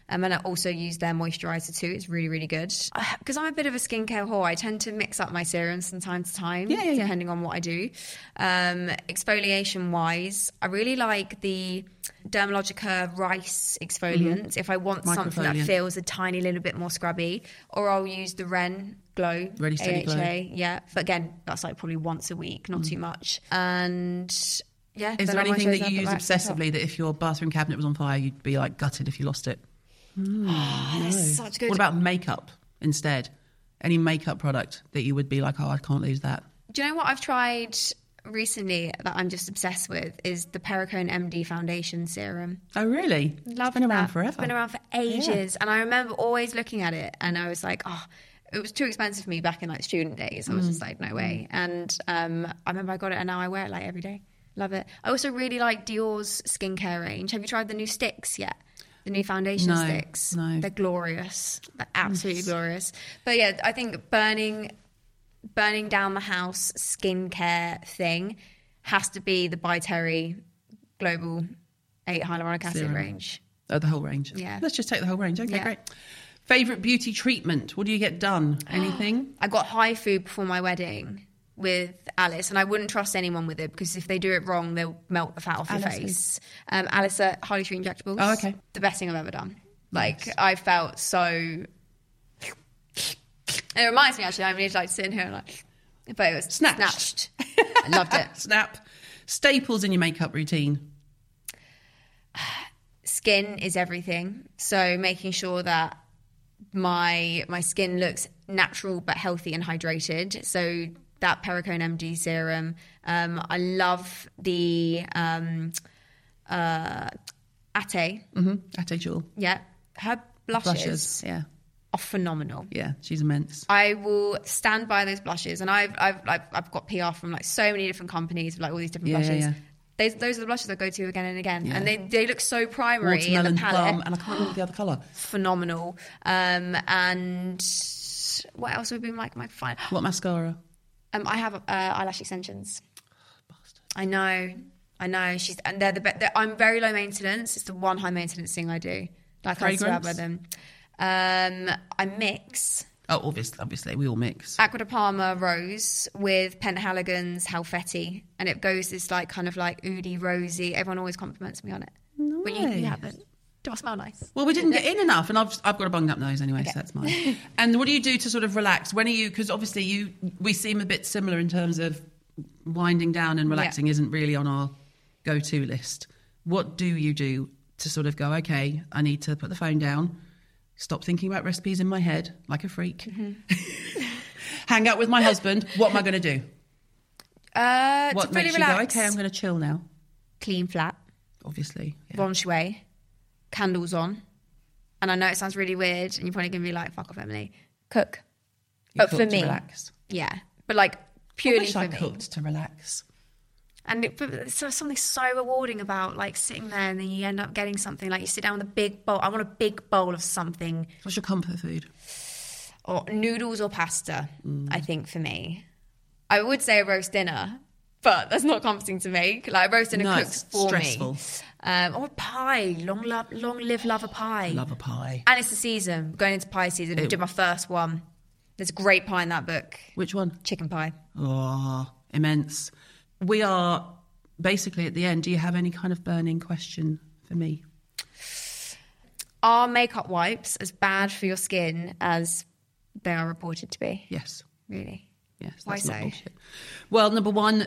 And I also use their moisturizer too. It's really, really good. Because I'm a bit of a skincare whore, I tend to mix up my serums from time to time, depending on what I do. Exfoliation wise, I really like the Dermalogica rice exfoliant if I want something that feels a tiny little bit more scrubby, or I'll use the Ren Glow Really steady AHA. Yeah, but again, that's like probably once a week, not too much. And yeah, is there anything that you use obsessively that if your bathroom cabinet was on fire, you'd be like gutted if you lost it? That's such good. What about makeup instead? Any makeup product that you would be like, oh, I can't lose that? Do you know what I've tried recently that I'm just obsessed with is the Perricone MD foundation serum. Oh, really? Love It's been around that. forever. It's been around for ages. And I remember always looking at it and I was like, oh, it was too expensive for me back in like student days. I was just like, no way. And I remember I got it and now I wear it like every day. Love it. I also really like Dior's skincare range. Have you tried the new sticks yet? The new foundation sticks? No. They're glorious. They're absolutely glorious. But yeah, I think burning down the house skincare thing has to be the By Terry Global 8 hyaluronic acid Serum. range. Oh, the whole range. Yeah. Let's just take the whole range. Okay, Yeah. great. Favourite beauty treatment? What do you get done? Anything? I got HIFU before my wedding with Alice, and I wouldn't trust anyone with it because if they do it wrong, they'll melt the fat off your Alice face. Alice at Harley Street Injectables. Oh, okay. The best thing I've ever done. Like, I felt so... And it reminds me, actually, I really like sitting here and like... But it was snatched. I loved it. Snap. Staples in your makeup routine? Skin is everything. So making sure that my skin looks natural but healthy and hydrated. So that Perricone MD serum. I love the Ate. Ate Jewel. Yeah. Her blushes Yeah. are phenomenal. Yeah, she's immense. I will stand by those blushes, and I've got PR from like so many different companies with like all these different blushes. Yeah. Those are the blushes I go to again and again, and they look so primary in Watermelon, the palette. plum, and I can't remember the other colour. Phenomenal. And what else would be like my fine? What mascara? I have eyelash extensions. Bastard. I know. And they're the best. I'm very low maintenance. It's the one high maintenance thing I do. Like I swear by them. I mix. Oh, obviously, we all mix. Acqua di Parma Rose with Penhaligon's Halfetti, and it goes this like kind of like oody rosy. Everyone always compliments me on it. Nice. But you haven't. Do I smell nice? Well, we didn't get in enough, and I've got a bunged up nose anyway, so that's mine. And what do you do to sort of relax? When are you? Because obviously we seem a bit similar in terms of winding down and relaxing isn't really on our go-to list. What do you do to sort of go? Okay, I need to put the phone down. Stop thinking about recipes in my head like a freak. Hang out with my husband. What am I going to do? What to makes really you go, relax. okay, I'm going to chill now? Clean flat, Obviously. Yeah. feng shui, candles on. And I know it sounds really weird, and you're probably going to be like, fuck off, Emily. Cook. You But cook for to me, relax. yeah. But like I purely wish for I me. cooked to relax. And there's something so rewarding about like sitting there and then you end up getting something like you sit down with a big bowl. I want a big bowl of something, What's your comfort food? or noodles or pasta. I think for me, I would say a roast dinner, but that's not comforting to make. Like a roast dinner No, cooks it's for stressful. me. Or a pie. Long live love a pie. Love a pie. And it's the season. Going into pie season. I did my first one. There's a great pie in that book. Which one? Chicken pie. Oh, immense. We are basically at the end. Do you have any kind of burning question for me? Are makeup wipes as bad for your skin as they are reported to be? Yes. Really? Yes. Why That's not so? bullshit. Well, number one,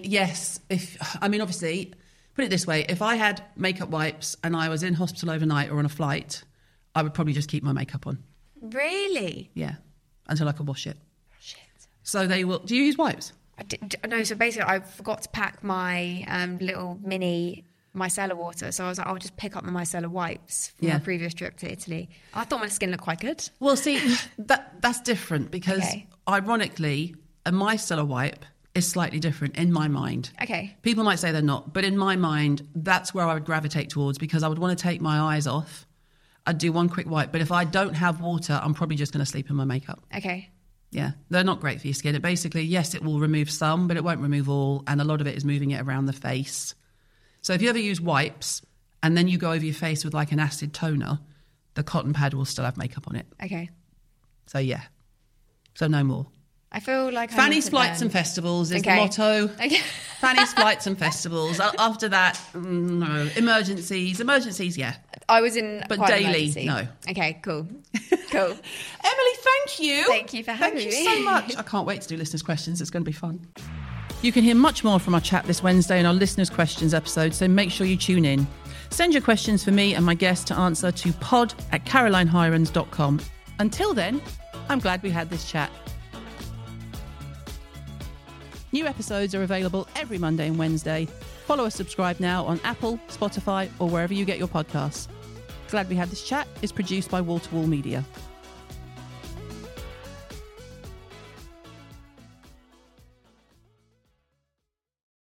obviously, put it this way. If I had makeup wipes and I was in hospital overnight or on a flight, I would probably just keep my makeup on. Really? Yeah. Until I could wash it. Shit. So they will. Do you use wipes? No, so basically I forgot to pack my little mini micellar water. So I was like, I'll just pick up the micellar wipes from my previous trip to Italy. I thought my skin looked quite good. Well, see, that's different because, ironically, a micellar wipe is slightly different in my mind. Okay. People might say they're not, but in my mind, that's where I would gravitate towards because I would want to take my eyes off. I'd do one quick wipe, but if I don't have water, I'm probably just going to sleep in my makeup. Okay. Yeah, they're not great for your skin. It basically, yes, it will remove some, but it won't remove all, and a lot of it is moving it around the face. So if you ever use wipes and then you go over your face with like an acid toner, the cotton pad will still have makeup on it. Okay. So yeah. So no more. I feel like Fanny's Flights and Festivals is the motto. Okay. Fanny's Flights and Festivals. After that, no. Emergencies, yeah. I was in but quite an daily, emergency. no. Okay, cool. Emily, thank you. Thank you for having me. Thank you so much. I can't wait to do listeners' questions. It's going to be fun. You can hear much more from our chat this Wednesday in our listeners' questions episode, so make sure you tune in. Send your questions for me and my guest to answer to pod@carolinehirons.com. Until then, I'm glad we had this chat. New episodes are available every Monday and Wednesday. Follow or subscribe now on Apple, Spotify, or wherever you get your podcasts. Glad We Had This Chat is produced by Wall to Wall Media.